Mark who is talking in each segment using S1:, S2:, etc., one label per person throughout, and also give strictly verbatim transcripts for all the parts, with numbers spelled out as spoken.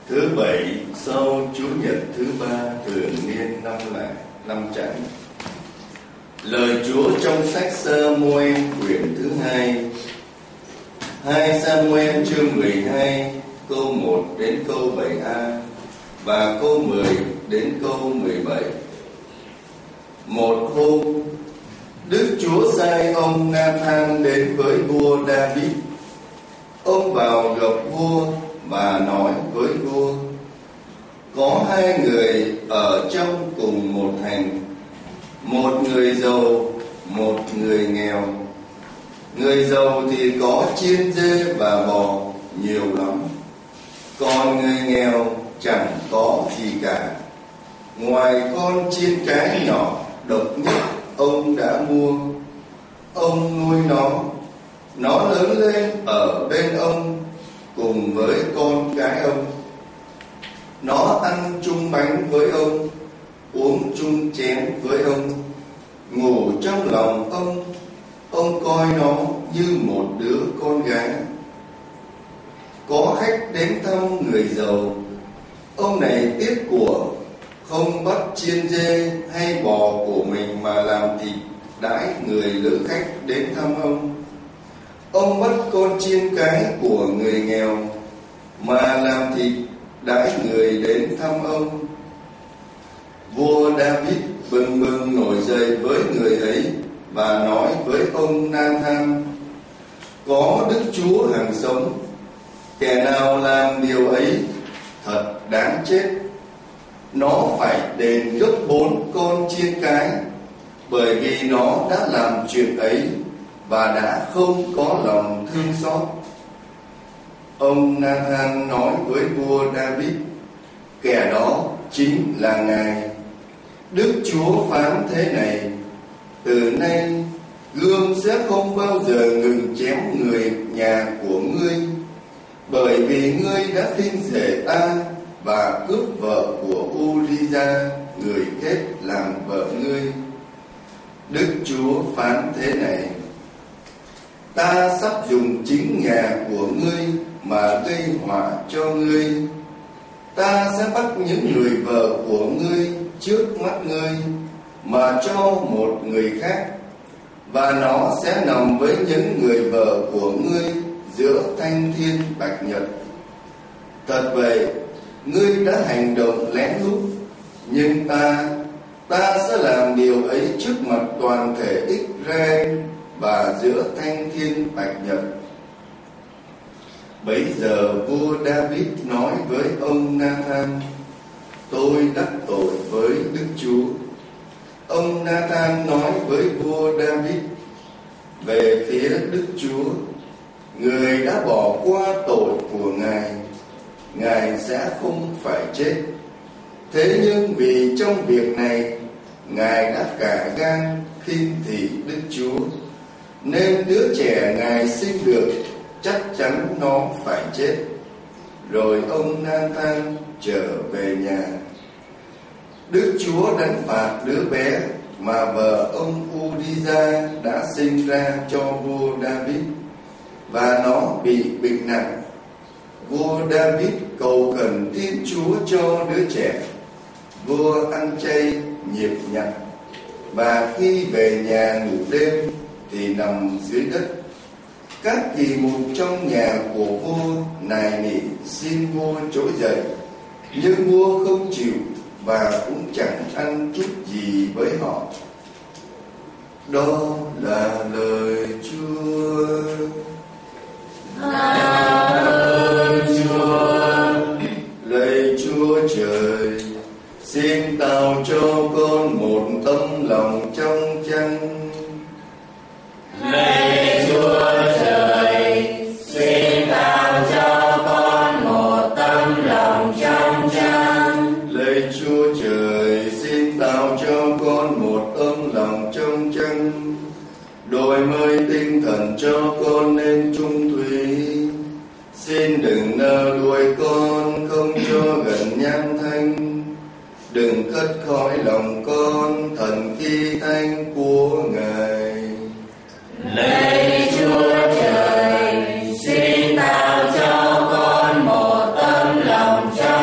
S1: Thứ bảy sau Chủ nhật thứ ba thường niên năm lẻ năm Chánh. Lời Chúa trong sách Sa-mu-el quyển thứ hai, hai Sa-mu-el chương mười hai câu một đến câu bảy a và câu mười đến câu mười bảy. Một hôm, Đức Chúa sai ông Na-than đến với vua David. Ông vào gặp vua và nói với vua: có hai người ở trong cùng một thành, một người giàu, một người nghèo. Người giàu thì có chiên dê và bò nhiều lắm, còn người nghèo chẳng có gì cả, ngoài con chiên cái nhỏ độc nhất ông đã mua. Ông nuôi nó, nó lớn lên ở bên ông cùng với con cái ông. Nó ăn chung bánh với ông, uống chung chén với ông, ngủ trong lòng ông. Ông coi nó như một đứa con gái. Có khách đến thăm người giàu, ông này tiếc của, không bắt chiên dê hay bò của mình mà làm thịt đãi người lữ khách đến thăm ông. Ông bắt con chiên cái của người nghèo mà làm thịt đãi người đến thăm ông. Vua David bừng bừng nổi dậy với người ấy và nói với ông Na-than: có Đức Chúa hằng sống, kẻ nào làm điều ấy thật đáng chết. Nó phải đền gấp bốn con chiên cái, bởi vì nó đã làm chuyện ấy và đã không có lòng thương xót. Ông Na-than nói với vua David: kẻ đó chính là Ngài. Đức Chúa phán thế này: từ nay gươm sẽ không bao giờ ngừng chém người nhà của ngươi, bởi vì ngươi đã khinh rể ta và cướp vợ của Uri-gia người kết làm vợ ngươi. Đức Chúa phán thế này: ta sắp dùng chính nhà của ngươi mà gây họa cho ngươi. Ta sẽ bắt những người vợ của ngươi trước mắt ngươi mà cho một người khác, và nó sẽ nằm với những người vợ của ngươi giữa thanh thiên bạch nhật. Thật vậy, ngươi đã hành động lén lút, nhưng ta ta sẽ làm điều ấy trước mặt toàn thể Israel và giữa thanh thiên bạch nhật. Bấy giờ vua David nói với ông Na-than: tôi đắc tội với Đức Chúa. Ông Na-than nói với vua David: về phía Đức Chúa, người đã bỏ qua tội của Ngài, Ngài sẽ không phải chết. Thế nhưng vì trong việc này Ngài đã cả gan khinh thị Đức Chúa, nên đứa trẻ Ngài sinh được chắc chắn nó phải chết. Rồi ông Na-than trở về nhà. Đức Chúa đánh phạt đứa bé mà vợ ông Uri-gia đã sinh ra cho vua David, và nó bị bệnh nặng. Vua David cầu khẩn Thiên Chúa cho đứa trẻ. Vua ăn chay nhịp nhặt, và khi về nhà ngủ đêm thì nằm dưới đất. Các kỳ mục trong nhà của vua nài nỉ xin vua trỗi dậy, nhưng vua không chịu và cũng chẳng ăn chút gì với họ. Đó là lời Chúa.
S2: Ơn Chúa.
S1: Lạy Chúa trời, xin tạo cho con một tấm lòng trong chăn.
S2: Lạy Chúa trời, xin tạo cho con một tấm lòng trong chăn.
S1: Lạy Chúa trời, xin tạo cho con một tấm lòng trong chăn. Đổi mới tinh thần cho con nên trung thủy. Xin đừng nơ đuổi con, không cho gần nham thanh. Đừng cất khỏi lòng con thần khí thanh của Ngài.
S2: Lạy Chúa trời, xin tạo cho con một tấm lòng trong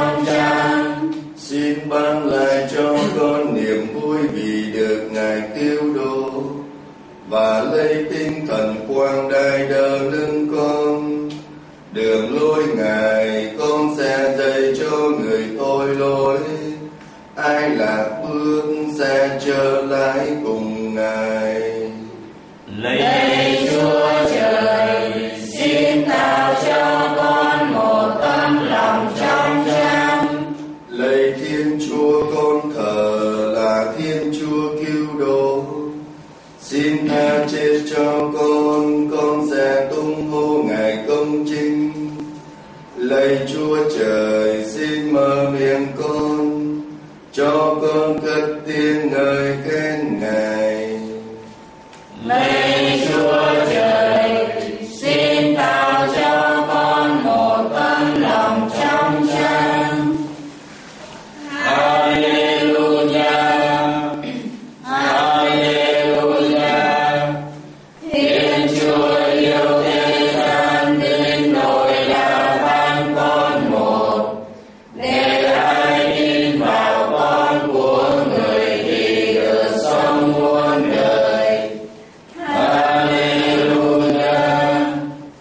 S1: và lấy tinh thần quang đai đỡ lưng con. Đường lối Ngài con sẽ dạy cho người tội lỗi, ai lạc bước sẽ trở lại cùng Ngài.
S2: Lạy Chúa Trời, xin tạo cho con một tấm lòng trong trắng.
S1: Lạy Thiên Chúa con thờ là Thiên Chúa cứu độ, xin tha chết cho con, con sẽ tung hô Ngài công chính. Lạy Chúa Trời, xin mở miệng con, cho con cất tiếng ngợi khen Ngài.
S2: Lạy Chúa Trời, xin tạo cho con một tấm lòng trong trắng. Hallelujah, Hallelujah. Thiên Chúa yêu thế gian đến nỗi đã ban con một, để ai tin vào con của người thì được sống muôn đời. Hallelujah.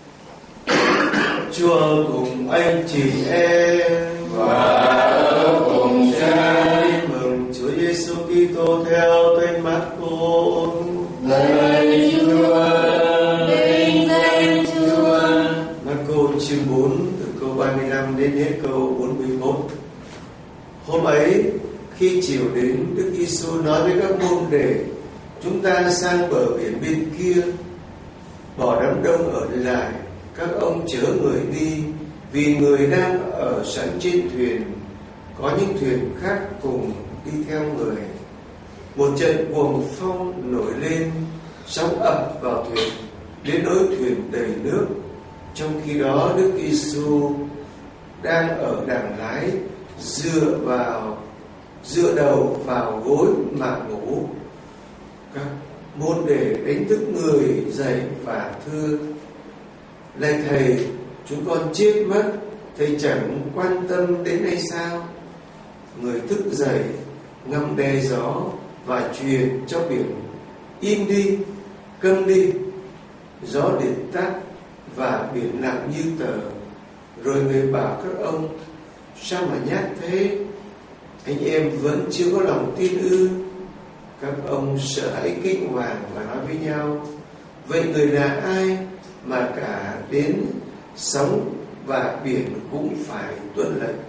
S3: Chúa cùng anh chị em
S2: Và ở cùng Cha.
S3: Tin mừng Chúa Giêsu Kitô theo Thánh Mác-cô.
S2: Lạy Chúa, vinh danh Chúa.
S3: Mác-cô chương bốn từ câu ba mươi lăm đến hết câu bốn mươi mốt. Hôm ấy, khi chiều đến, Đức Giêsu nói với các môn đệ: chúng ta sang bờ biển bên kia. Bỏ đám đông ở lại, các ông chở người đi, vì người đang ở sẵn trên thuyền. Có những thuyền khác cùng đi theo người. Một trận cuồng phong nổi lên, sóng ập vào thuyền, đến nỗi thuyền đầy nước. Trong khi đó, Đức Giêsu đang ở đàng lái, dựa vào dựa đầu vào gối mà ngủ. Các môn đệ đánh thức người dậy và thưa: lạy Thầy, chúng con chết mất, Thầy chẳng quan tâm đến hay sao? Người thức dậy, ngâm đe gió và truyền cho biển: im đi, câm đi. Gió liền tắt và biển lặng như tờ. Rồi người bảo các ông: sao mà nhát thế? Anh em vẫn chưa có lòng tin ư? Các ông sợ hãi kinh hoàng và nói với nhau: vậy người là ai mà cả đến sóng và biển cũng phải tuân lệnh?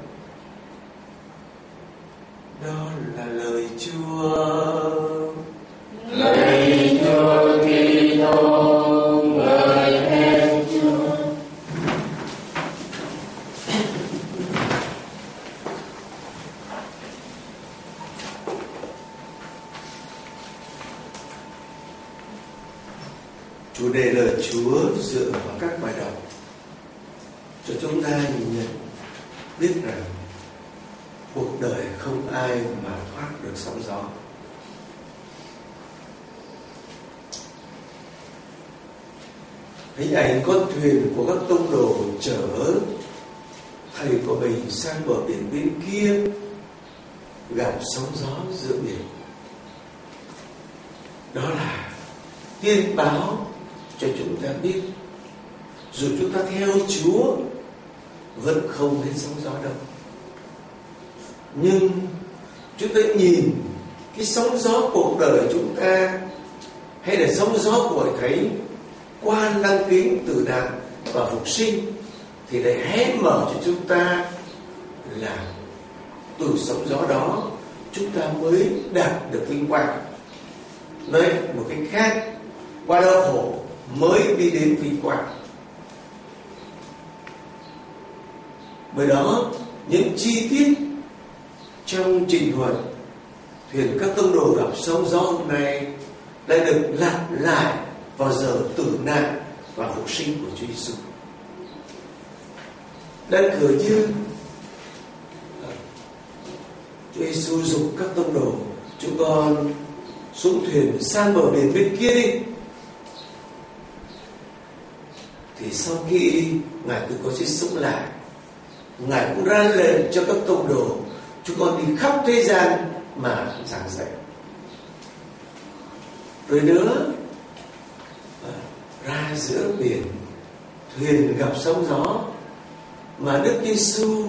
S3: Đó là lời Chúa.
S2: Lạy Chúa Kitô, ngợi khen Chúa.
S3: Chủ đề lời Chúa dựa vào các bài đọc cho chúng ta nhìn nhận biết rằng cuộc đời không ai mà thoát được sóng gió. Hình ảnh con thuyền của các tông đồ chở thầy của mình sang bờ biển bên kia, gặp sóng gió giữa biển. Đó là tiên báo cho chúng ta biết dù chúng ta theo Chúa vẫn không đến sóng gió đâu, nhưng chúng ta nhìn cái sóng gió cuộc đời chúng ta hay là sóng gió của Thầy qua lăng kính tử nạn và phục sinh thì lại hé mở cho chúng ta là từ sóng gió đó chúng ta mới đạt được vinh quang. Nói một cách khác, qua đau khổ mới đi đến vinh quang. Bởi đó, những chi tiết trong trình thuật thuyền các tông đồ gặp sóng gió hôm nay lại được lặp lại vào giờ tử nạn và phục sinh của Chúa Giêsu. Đơn cử như Chúa Giêsu dục các tông đồ: chúng con xuống thuyền sang bờ biển bên kia đi. Thì sau khi Ngài từ có chết sống lại, Ngài cũng ra lệnh cho các tông đồ: chúng con đi khắp thế gian mà giảng dạy. Rồi nữa, ra giữa biển, thuyền gặp sóng gió, mà Đức Giêsu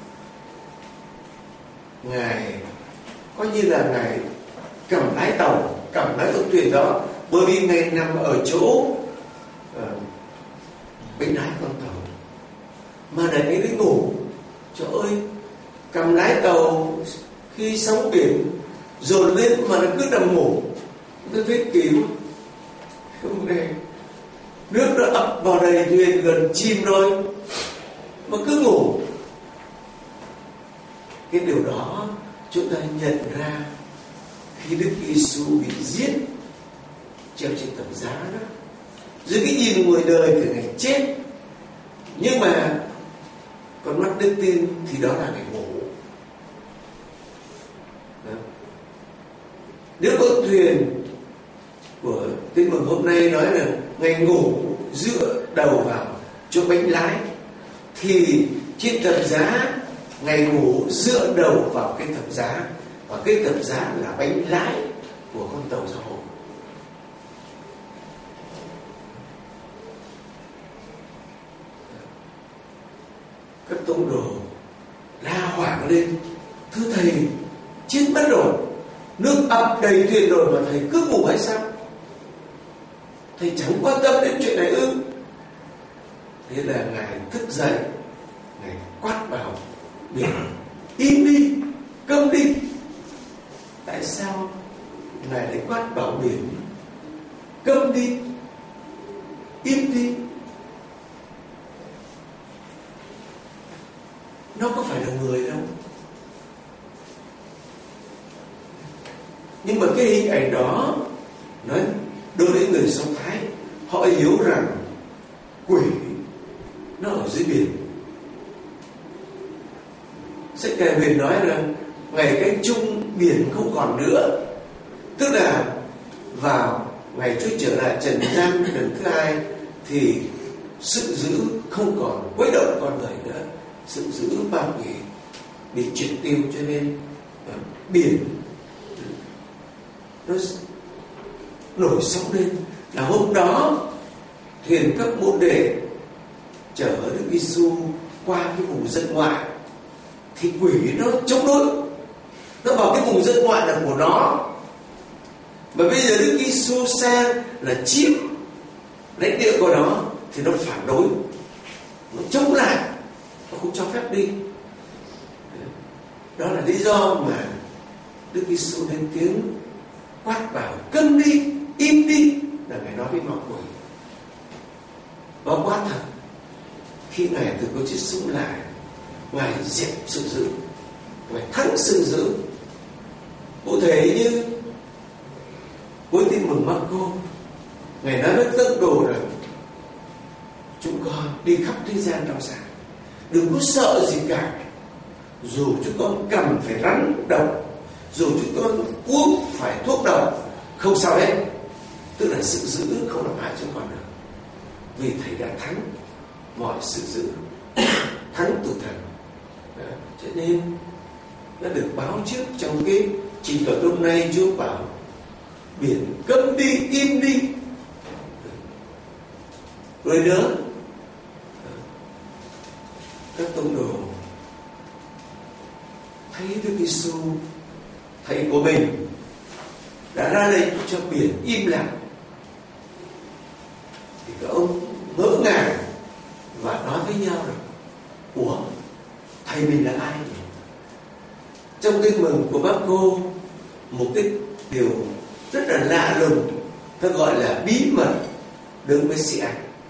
S3: Ngài coi như là Ngài cầm lái tàu, cầm lái con thuyền đó, bởi vì Ngài nằm ở chỗ uh, bên lái con tàu, mà này cái đấy ngủ. Trời ơi, cầm lái tàu khi sóng biển dồn lên mà nó cứ nằm ngủ, tôi thấy kỳ quá. Không này, nước nó ập vào đầy thuyền gần chìm rồi mà cứ ngủ. Cái điều đó chúng ta nhận ra khi Đức Giêsu bị giết treo trên thập giá đó, dưới cái nhìn người đời từ ngày chết, nhưng mà con mắt đức tin thì đó là ngày ngủ. Đó. Nếu con thuyền của Tin Mừng hôm nay nói là ngày ngủ dựa đầu vào chỗ bánh lái, thì trên thập giá ngày ngủ dựa đầu vào cái thập giá, và cái thập giá là bánh lái của con tàu giáo hội. Các tông đồ la hoảng lên: thưa thầy, chết mất rồi, nước ập đầy thuyền rồi mà thầy cứ ngủ hay sao? Thầy chẳng quan tâm đến chuyện này ư? Thế là Ngài thức dậy, Ngài quát vào biển: im đi, câm đi. Tại sao Ngài lại quát bảo biển câm đi, im đi? Nó có phải là người đâu. Nhưng mà cái hình ảnh đó nói đối với người Do Thái, họ hiểu rằng quỷ nó ở dưới biển. Sách Kẻ Huyền nói rằng ngày canh chung biển không còn nữa, tức là vào ngày Chúa trở lại trần gian lần thứ hai thì sự dữ không còn quấy động con người nữa, sự dữ bao quỷ bị triệt tiêu, cho nên uh, biển nó nổi sóng lên. Là hôm đó thuyền các môn đệ chở Đức Giêsu qua cái vùng dân ngoại, thì quỷ nó chống đối, nó bảo cái vùng dân ngoại là của nó, mà bây giờ Đức Giêsu sang là chiếm lãnh địa của nó thì nó phản đối, nó chống lại, nó không cho phép đi. Đó là lý do mà Đức Giêsu lên tiếng quát bảo câm đi, im đi, là Ngài nói với ma quỷ. Và quá thật, khi Ngài từ có chết sống lại, Ngài dẹp sự dữ, Ngài thắng sự dữ. Cụ thể như với Tin Mừng Marco, Ngài nói với tông đồ rằng chúng con đi khắp thế gian rao giảng, đừng có sợ gì cả, dù chúng con cầm phải rắn độc, dù chúng con uống phải thuốc độc, không sao hết. Tức là sự dữ không làm hại chúng con được, vì Thầy đã thắng mọi sự dữ, thắng tử thần. Đó. Cho nên đã được báo trước trong cái trình tờ hôm nay, Chúa bảo biển câm đi, im đi. Rồi nữa, các tông đồ thấy Đức Giêsu, thầy của mình, đã ra lệnh cho biển im lặng, thì các ông ngỡ ngàng và nói với nhau rằng: ủa, thầy mình là ai nhỉ? Trong Tin Mừng của Marco, một cái điều rất là lạ lùng, ta gọi là bí mật Đấng Messia.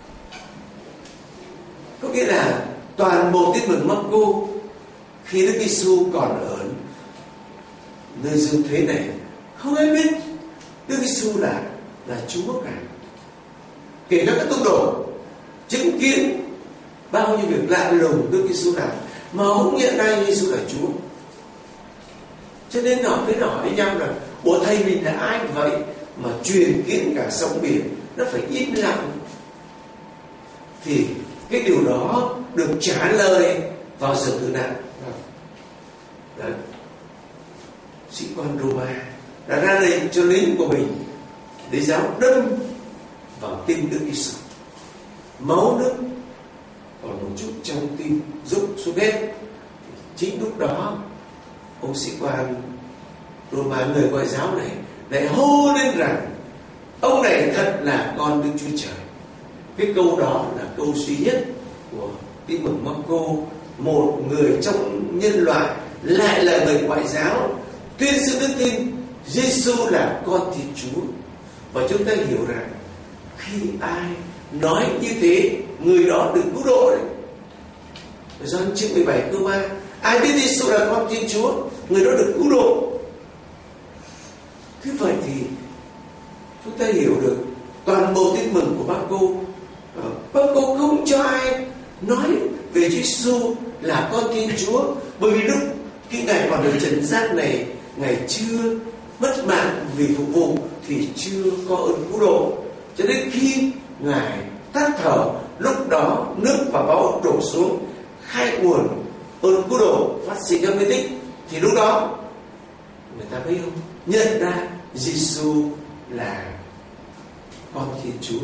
S3: Có nghĩa là toàn bộ Tin Mừng Marco, khi Đức Giêsu còn ở nơi dương thế này, không ai biết Đức Giêsu là là Chúa cả. Kể cả các tông đồ chứng kiến bao nhiêu việc lạ lùng Đức Giêsu làm, mà không nhận ra Giêsu là Chúa. Cho nên họ mới hỏi với nhau rằng: bộ thầy mình là ai vậy mà truyền kiến cả sóng biển nó phải im lặng? Thì cái điều đó được trả lời vào giờ tử nạn. Đấy. Sĩ quan Roma đã ra lệnh cho lính của mình để giáo đâm vào tim Đức Giêsu. Máu nước còn một chút trong tim rút xuống hết. Chính lúc đó ông sĩ quan Roma, người ngoại giáo này, lại hô lên rằng ông này thật là con Đức Chúa Trời. Cái câu đó là câu duy nhất của Tin mừng Marco, một người trong nhân loại lại là người ngoại giáo tuyên xưng đức tin Giêsu là con Thiên Chúa. Và chúng ta hiểu rằng khi ai nói như thế, người đó được cứu độ đấy. Gioan chương mười bảy câu ba, ai biết Giêsu là con Thiên Chúa, người đó được cứu độ. Thế vậy thì chúng ta hiểu được toàn bộ tin mừng của Marco. Marco không cho ai nói về Chúa Giêsu là con Thiên Chúa, bởi vì lúc khi Ngài còn ở trần gian này, Ngài chưa mất mạng vì phục vụ thì chưa có ơn cứu độ. Cho đến khi Ngài tắt thở, lúc đó nước và báu đổ xuống, khai nguồn ơn cứu độ phát sinh trong di tích, thì lúc đó người ta mới nhận ra Giêsu là con Thiên Chúa.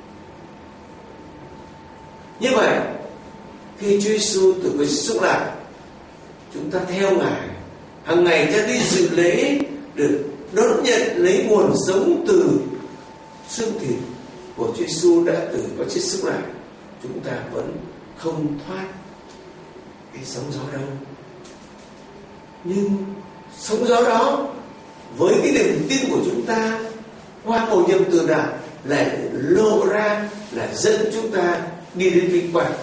S3: Như vậy khi Chúa Giêsu từ cái sống lại, chúng ta theo Ngài hàng ngày ra đi dự lễ, được đón nhận lấy nguồn sống từ xương thịt của Chúa Giêsu đã từ có chết sống lại. Chúng ta vẫn không thoát cái sóng gió đâu. Nhưng sóng gió đó với cái niềm tin của chúng ta qua mầu nhiệm từ đạo lại lộ ra là dẫn chúng ta đi đến vinh quang.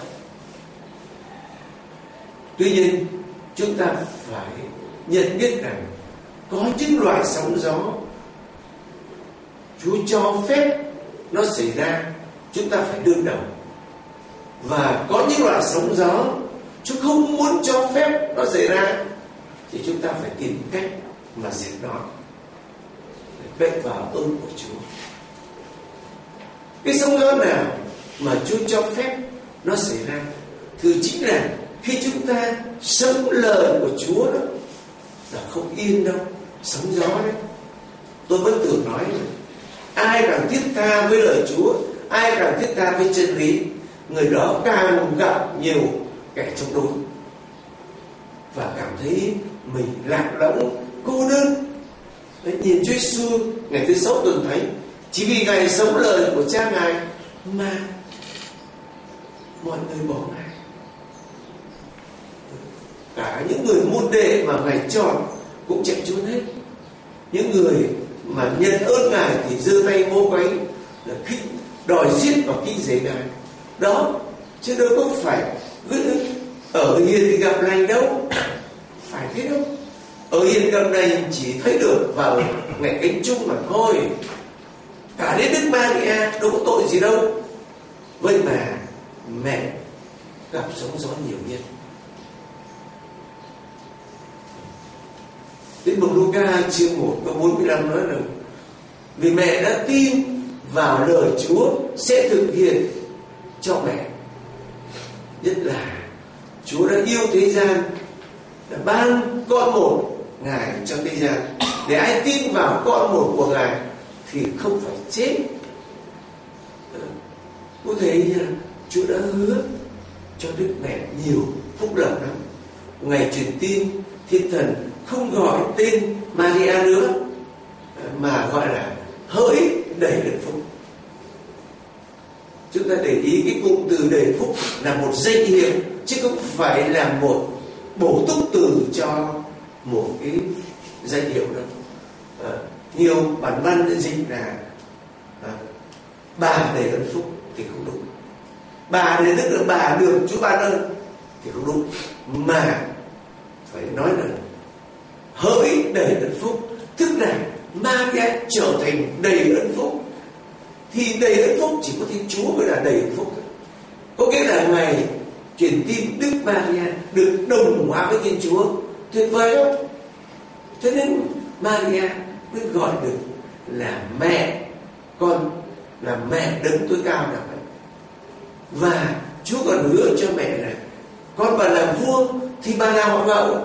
S3: Tuy nhiên chúng ta phải nhận biết rằng có những loại sóng gió Chúa cho phép nó xảy ra, chúng ta phải đương đầu. Và có những loại sóng gió Chúa không muốn cho phép nó xảy ra, thì chúng ta phải tìm cách mà diệt nó, để vết vào ơn của Chúa. Cái sóng gió nào mà Chúa cho phép nó xảy ra? Thứ chính là khi chúng ta sống lời của Chúa đó là không yên đâu, sóng gió đấy. Tôi vẫn thường nói là ai càng thiết tha với lời Chúa, ai càng thiết tha với chân lý, người đó càng gặp nhiều kẻ chống đối và cảm thấy mình lạc lõng, cô đơn. Đấy, nhìn Chúa Giêsu ngày thứ sáu tuần thánh, chỉ vì Ngài sống lời của Cha Ngài mà mọi người bỏ Ngài. Cả những người môn đệ mà Ngài chọn cũng chạy trốn hết. Những người mà nhận ơn Ngài thì giơ tay mô quấy, là khích đòi giết và kinh dễ Ngài. Đó, chứ đâu có phải ở hiền thì gặp lành đâu, phải thế đâu. Ở hiền gặp lành chỉ thấy được vào ngày cánh chung mà thôi. Cả đến Đức Maria đâu có tội gì đâu. Vậy mà mẹ gặp sóng gió nhiều nhất. Tin mừng Luca chương một câu bốn mươi lăm nói rằng vì mẹ đã tin vào lời Chúa sẽ thực hiện cho mẹ. Nhất là Chúa đã yêu thế gian, đã ban con một Ngài cho thế gian, để ai tin vào con một của Ngài thì không phải chết. Có thấy như là Chúa đã hứa cho Đức Mẹ nhiều phúc lộc lắm. Ngày truyền tin, Thiên Thần không gọi tên Maria nữa, mà gọi là hỡi đầy ơn phúc. Chúng ta để ý cái cụm từ đầy phúc là một danh hiệu, chứ không phải là một bổ túc từ cho một cái danh hiệu đâu. À, nhiều bản văn dịch là à, bà đầy ơn phúc thì không đúng. Bà để tức là bà được Chúa ban ơn thì không đúng, mà phải nói là hỡi đầy ơn phúc, tức là Maria trở thành đầy ơn phúc. Thì đầy ơn phúc chỉ có Thiên Chúa mới là đầy ơn phúc. Có nghĩa là Ngài truyền tin Đức Maria được đồng hóa với Thiên Chúa. Tuyệt vời không? Cho nên Maria mới gọi được là mẹ, con là mẹ đấng tối cao là vậy. Và Chúa còn hứa cho mẹ là con bà làm vua thì bà làm hoàng hậu.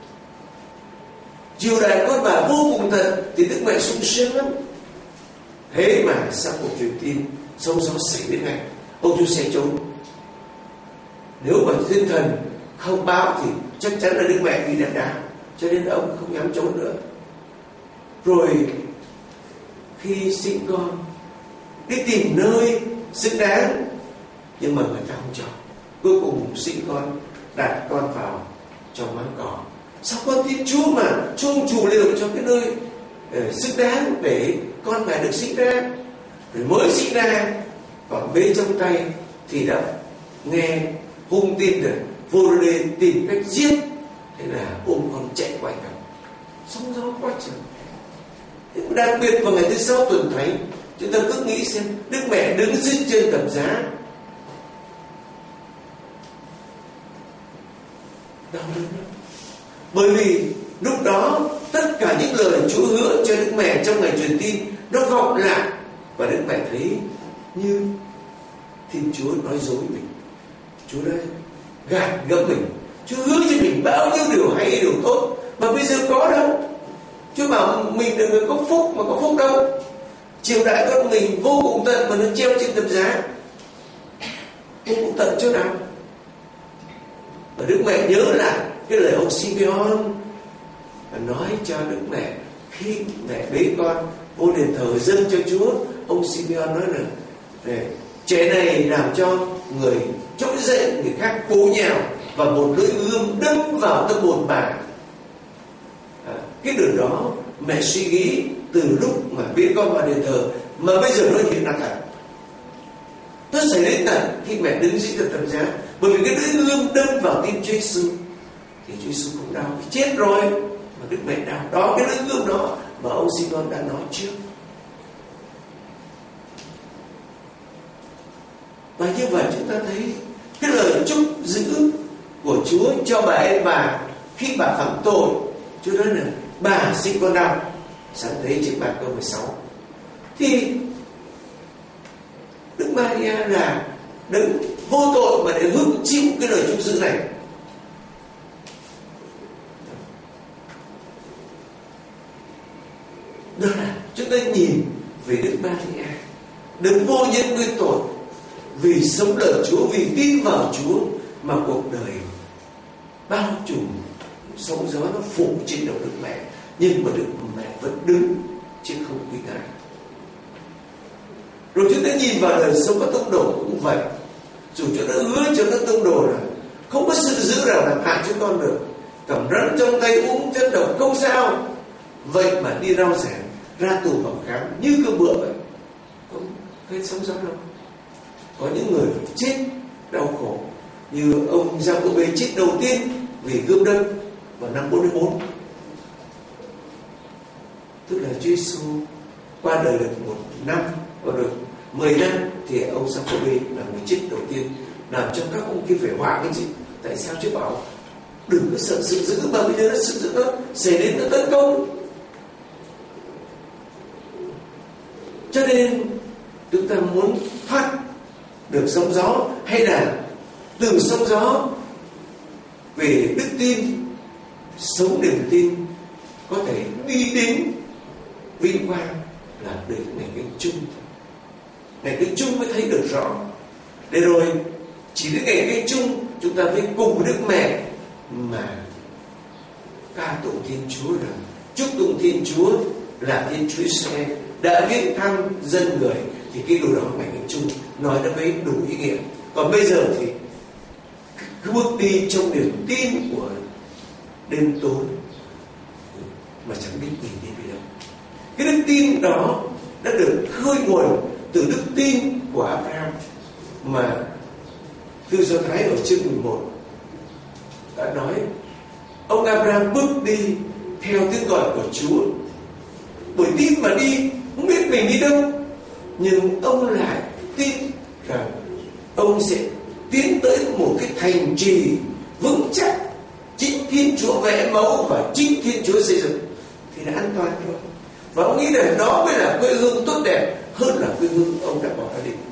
S3: Triều đại con bà vô cùng thật thì Đức Mẹ sung sướng lắm. Thế mà sau cuộc truyền tin, sóng gió xảy đến ngay, ông Chúa sẽ trốn. Nếu mà thiên thần không báo thì chắc chắn là Đức Mẹ bị đàn đá, cho nên ông không dám trốn nữa. Rồi khi sinh con, đi tìm nơi xứng đáng, nhưng mà người ta không cho. Cuối cùng sinh con, đặt con vào trong máng cỏ. Sao con tin Chúa mà Chúa không chủ liệu cho cái nơi uh, xứng đáng để con phải được sinh ra. Rồi mới sinh ra, còn bế trong tay thì đã nghe hung tin rồi vô lên tìm cách giết. Thế là ôm con chạy quay cả, sóng gió quá trời. Đặc biệt vào ngày thứ sáu tuần thánh, chúng ta cứ nghĩ xem Đức Mẹ đứng dưới trên thập giá, đau đớn lắm. Bởi vì lúc đó tất cả những lời Chúa hứa cho Đức Mẹ trong ngày truyền tin nó vọng lại, và Đức Mẹ thấy như Thiên Chúa nói dối mình. Chúa đã gạt gẫm mình. Chúa hứa cho mình bao nhiêu điều hay, điều tốt, mà bây giờ có đâu. Chúa bảo mình là người có phúc, mà có phúc đâu. Triều đại con mình vô cùng tận mà nó treo trên thập giá, vô cùng tận chỗ nào. Và Đức Mẹ nhớ lại cái lời ông Simeon nói cho Đức Mẹ khi mẹ bế con vô đền thờ dâng cho Chúa. Ông Simeon nói là để trẻ này làm cho người trỗi dậy, người khác cố nhào, và một lưỡi gươm đâm vào tâm hồn bà. À, cái điều đó mẹ suy nghĩ từ lúc mà bế con vào đền thờ, mà bây giờ nó hiện ra thật. Nó xảy đến tận khi mẹ đứng dưới thập giá, bởi vì cái lưỡi gươm đâm vào tim Chúa Giêsu thì Chúa Giêsu cũng đau, chết rồi mà Đức Mẹ đau. Đó, cái lưỡi gươm đó mà ông Simeon đã nói trước. Và như vậy chúng ta thấy cái lời chúc giữ của Chúa cho bà Eva khi bà phạm tội. Chúa nói là bà sinh con đau. Sáng thấy trên bài câu mười sáu. Thì Đức Maria là đấng vô tội mà để hứng chịu cái lời chúc giữ này. Đó là chúng ta nhìn về Đức Maria, đấng vô nhân nguyên tội, vì sống lời Chúa, vì tin vào Chúa mà cuộc đời bao trùm sóng gió nó phủ trên đầu Đức Mẹ, nhưng mà Đức Mẹ vẫn đứng chứ không quy ngã. Rồi chúng ta nhìn vào đời sống các tông đồ cũng vậy. Dù Chúa đã hứa cho các tông đồ là không có sự dữ nào làm hại chúng con được, cầm rắn trong tay uống chất độc không sao, vậy mà đi rao giảng ra tù phòng khám như cơm bữa vậy, không gây sóng gió đâu. Có những người phải chết đau khổ, như ông Giacôbê chết đầu tiên vì gươm đâm vào năm bốn mươi bốn. Tức là Chúa Giêsu qua đời được một năm, và được mười năm thì ông Giacôbê là người chết đầu tiên, làm cho các ông kia phải hoảng cái gì. Tại sao Chúa bảo đừng có sợ sự dữ, mà bây giờ nó sự dữ nó xảy đến nó tấn công. Cho nên chúng ta muốn thoát được sóng gió, hay là từ sóng gió về đức tin, sống niềm tin, có thể đi đến vinh quang, là đến ngày cái chung. Ngày cái chung mới thấy được rõ. Để rồi chỉ đến ngày cái chung chúng ta mới cùng với Đức Mẹ mà ca tụng Thiên Chúa, rằng chúc tụng Thiên Chúa là Thiên Chúa Giê-ru đã viếng thăm dân người. Thì cái điều đó ngày cái chung nói nó mới đủ ý nghĩa. Còn bây giờ thì cứ bước đi trong niềm tin của đêm tối mà chẳng biết mình đi về đâu. Cái đức tin đó đã được khơi nguồn từ đức tin của Abraham, mà Thư Do Thái ở chương mười một đã nói ông Abraham bước đi theo tiếng gọi của Chúa, bởi tin mà đi, không biết mình đi đâu, nhưng ông lại tin rằng ông sẽ tiến tới một cái thành trì vững chắc, chính Thiên Chúa vẽ mẫu và chính Thiên Chúa xây dựng, thì đã an toàn thôi. Và ông nghĩ rằng đó mới là quê hương tốt đẹp hơn là quê hương ông đã bỏ ra đi.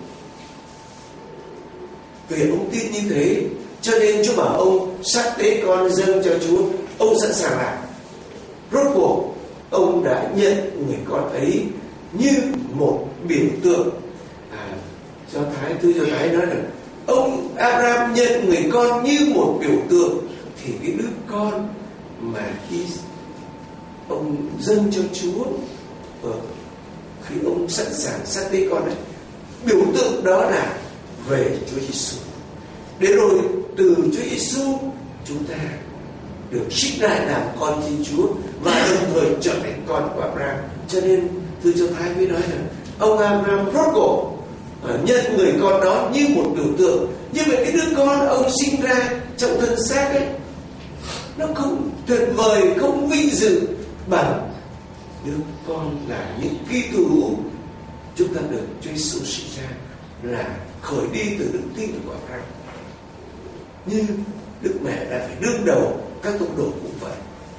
S3: Vì ông tin như thế, cho nên Chúa bảo ông xác tế con dâng cho Chúa, ông sẵn sàng làm. Rốt cuộc ông đã nhận người con ấy như một biểu tượng. À, Do Thái, thư Do Thái nói rằng ông Abraham nhận người con như một biểu tượng, thì cái đứa con mà khi ông dâng cho Chúa, khi ông sẵn sàng sát tế con ấy, biểu tượng đó là về Chúa Giêsu. Để rồi từ Chúa Giêsu chúng ta được trích lại làm con Thiên Chúa và đồng thời trở thành con của Abraham. Cho nên thư Do Thái mới nói rằng ông Abraham rốt cuộc nhận người con đó như một biểu tượng. Như vậy cái đứa con ông sinh ra trong thân xác ấy, nó không tuyệt vời, không vinh dự bằng đứa con là những Kitô hữu chúng ta được Chúa Giêsu sinh ra, là khởi đi từ đức tin của Abraham. Như Đức Mẹ đã phải đương đầu các tông đồ cũng vậy.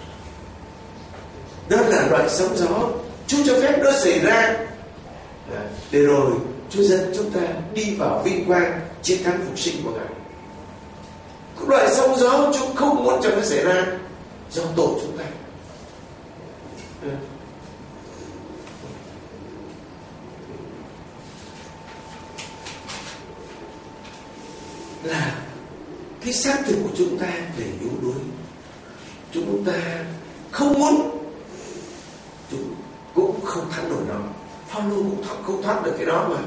S3: Đó là loại sóng gió Chúa cho phép nó xảy ra, để rồi Chúa dẫn chúng ta đi vào vinh quang chiến thắng phục sinh của Ngài. Loại sóng gió Chúa không muốn cho nó xảy ra do tội chúng ta. Là cái xác thịt của chúng ta để yếu đuối, chúng ta không muốn, chúng cũng không thắng nổi nó. Phaolô cũng thoát, không thoát được cái đó mà.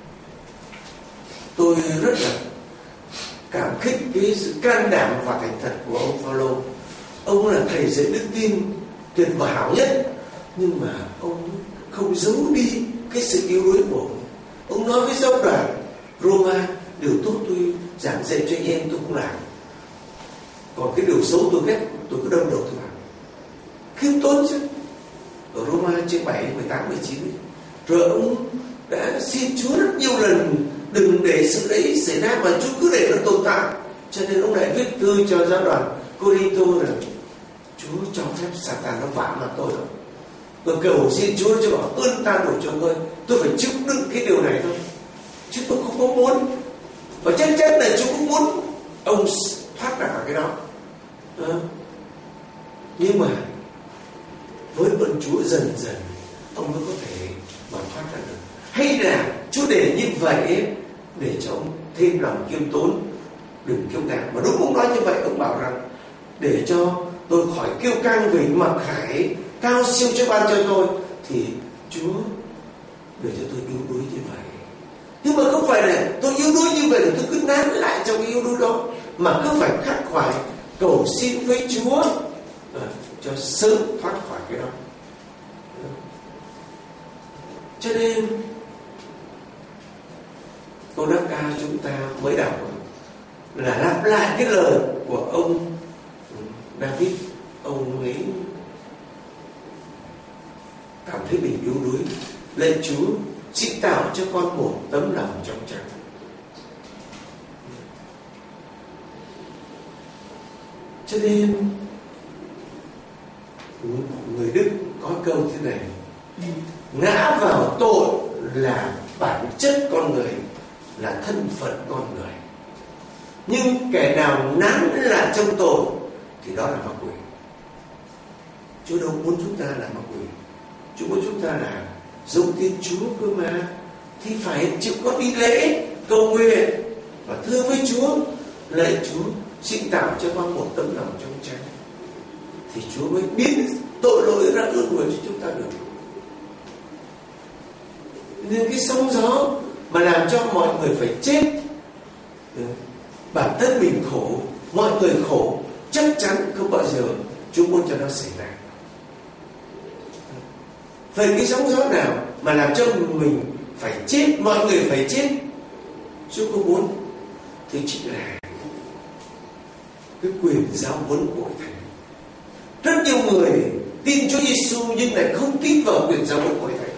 S3: Tôi rất là cảm kích cái sự can đảm và thành thật của ông Phaolô. Ông là thầy dạy đức tin tuyệt vời nhất, nhưng mà ông không giấu đi cái sự yếu đuối của ông. Ông nói với giáo đoàn Roma, điều tốt tôi giảng dạy cho anh em tôi không làm, còn cái điều xấu tôi ghét, tôi cứ đâm đầu tôi làm. Khiêm tốn chứ. Ở Roma chương bảy, mười tám, mười chín ấy. Rồi ông đã xin Chúa rất nhiều lần đừng để sự đấy xảy ra, mà Chúa cứ để nó tồn tại. Cho nên ông lại viết thư cho giáo đoàn Cô-rin-tô rằng Chúa cho phép Satan nó vả mặt tôi rồi. Tôi cầu xin Chúa cho bảo ơn ta đổ cho tôi, tôi phải chịu đựng cái điều này thôi, chứ tôi không có muốn. Và chắc chắn là Chúa cũng muốn ông thoát ra khỏi cái đó. À, nhưng mà với ơn Chúa dần dần ông mới có thể mà thoát ra được. Hay là Chúa để như vậy để cho ông thêm lòng khiêm tốn, đừng kiêu căng. Mà đúng ông nói như vậy, ông bảo rằng để cho tôi khỏi kiêu căng vì mặc khải cao siêu Chúa ban cho tôi, thì Chúa để cho tôi yếu đuối như vậy. Nhưng mà không phải là tôi yếu đuối như vậy là tôi cứ nán lại trong cái yếu đuối đó, mà cứ phải khắc khoải cầu xin với Chúa à, cho sớm thoát khỏi cái đó. Cho nên câu đáp ca chúng ta mới đọc là lặp lại cái lời của ông David. Ông ấy cảm thấy mình yếu đuối, lạy Chúa xin tạo cho con một tấm lòng trong trắng. Cho nên người Đức có câu thế này: ngã vào tội là bản chất con người, là thân phận con người. Nhưng kẻ nào nán lại trong tội thì đó là ma quỷ. Chúa đâu muốn chúng ta là ma quỷ. Chúa muốn chúng ta là giống Thiên Chúa cơ mà. Thì phải chịu có đi lễ, cầu nguyện và thưa với Chúa: lạy Chúa xin tạo cho con một tấm lòng trong trắng. Thì Chúa mới biến tội lỗi ra ơn huệ cho chúng ta được. Nên cái sóng gió mà làm cho mọi người phải chết, bản thân mình khổ, mọi người khổ, chắc chắn không bao giờ Chúa muốn cho nó xảy ra. Vậy cái sóng gió nào mà làm cho mình phải chết, mọi người phải chết, Chúa không muốn, thì chỉ là cái quyền giáo huấn của Thầy. Rất nhiều người tin Chúa Giêsu nhưng lại không tin vào quyền giáo huấn của Thầy.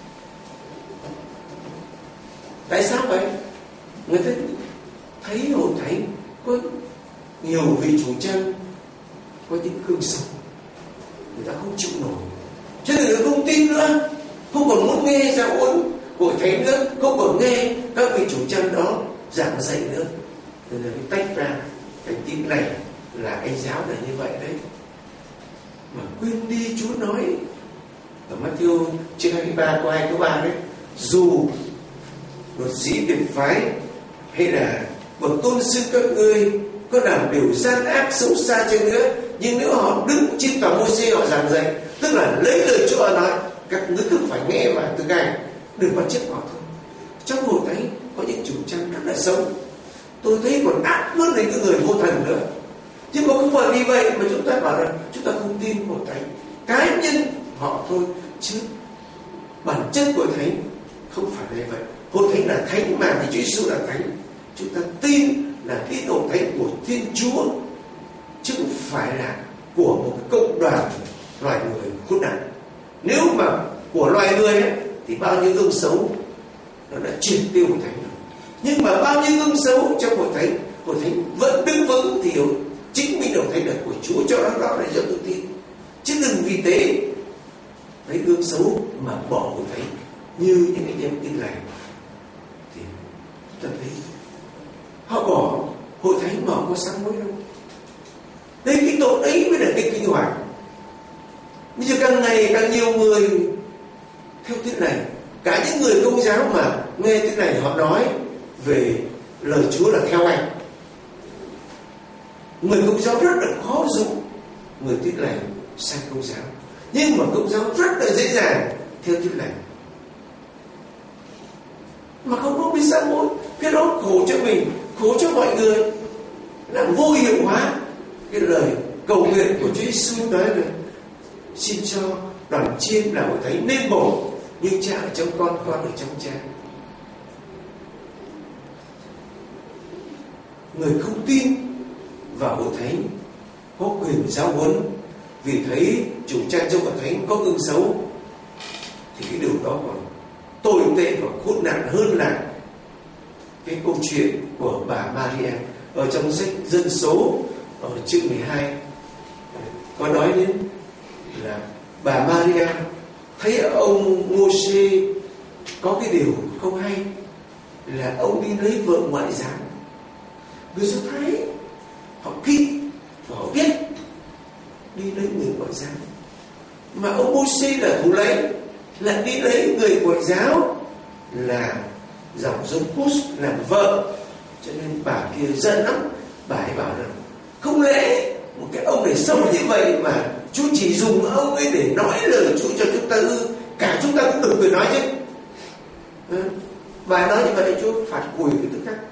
S3: Tại sao vậy? Người ta thấy Hội Thánh có nhiều vị chủ trăng, có những cương sống, người ta không chịu nổi, cho nên người ta không tin nữa, không còn muốn nghe giáo huấn của Thánh nữa, không còn nghe các vị chủ trăng đó giảng dạy nữa. Cho nên mới tách ra cái tin này là anh giáo là như vậy đấy, mà quên đi Chúa nói Ở Matthew chương hai mươi ba câu hai câu ba đấy, dù luật sĩ biệt phái hay là bậc tôn sư các ngươi có làm điều gian ác xấu xa chăng nữa, nhưng nếu họ đứng trên tòa Môi-se họ giảng dạy, tức là lấy lời Chúa nói, các ngươi cứ phải nghe và thực hành, đừng bắt chước họ thôi. Trong hội thánh có những chủ trang rất là xấu, tôi thấy còn ác hơn đến những người vô thần nữa. Nhưng mà không phải vì vậy mà chúng ta bảo rằng chúng ta không tin hội thánh, cá nhân họ thôi, chứ bản chất hội thánh không phải là vậy. Hội thánh là thánh mà thì Chúa Giêsu là thánh. Chúng ta tin là tín đồ thánh của Thiên Chúa, chứ không phải là của một cộng đoàn loài người khốn nạn. Nếu mà của loài người ấy, thì bao nhiêu gương xấu nó đã triệt tiêu hội thánh rồi. Nhưng mà bao nhiêu gương xấu trong hội thánh, hội thánh vẫn đứng vững thì chính mình đồng thánh là của Chúa, cho nó đó là do tôi tin. Chứ đừng vì thế thấy gương xấu mà bỏ hội thánh như những anh em tin lành. Thì ta thấy họ bỏ hội thánh mà họ có sáng mới đâu. Đây cái tội ấy mới là cái kinh hoàng. Bây giờ càng ngày càng nhiều người theo tiếng này, cả những người Công giáo mà nghe tiếng này họ nói về lời Chúa là theo anh. Người Công giáo rất là khó dụ người Tin lành sang Công giáo, nhưng mà Công giáo rất là dễ dàng theo Tin lành, mà không có biết sám hối. Cái đó khổ cho mình, khổ cho mọi người, làm vô hiệu hóa cái lời cầu nguyện của Chúa Giêsu nói là xin cho đoàn chiên là hội thánh nên bổ như cha ở trong con, con ở trong cha. Người không tin vào hội thánh có quyền giáo huấn vì thấy chủ trang trong hội thánh có gương xấu, thì cái điều đó còn tồi tệ và khốn nạn hơn là cái câu chuyện của bà Maria ở trong sách Dân Số ở chương mười hai có nói đến là bà Maria thấy ông Môi-se có cái điều không hay là ông đi lấy vợ ngoại giáo. Người Do Thái họ kỹ và họ biết đi lấy người ngoại giáo, mà ông Môi-se là thủ lãnh lại đi lấy người ngoại giáo là dòng dông Cus làm vợ. Cho nên bà kia giận lắm. Bà ấy bảo rằng không lẽ một cái ông này xấu như vậy mà Chúa chỉ dùng ông ấy để nói lời Chúa cho chúng ta ư? Cả chúng ta cũng được quyền nói chứ. À, bà nói như vậy Chúa phạt cùi cái tức khắc.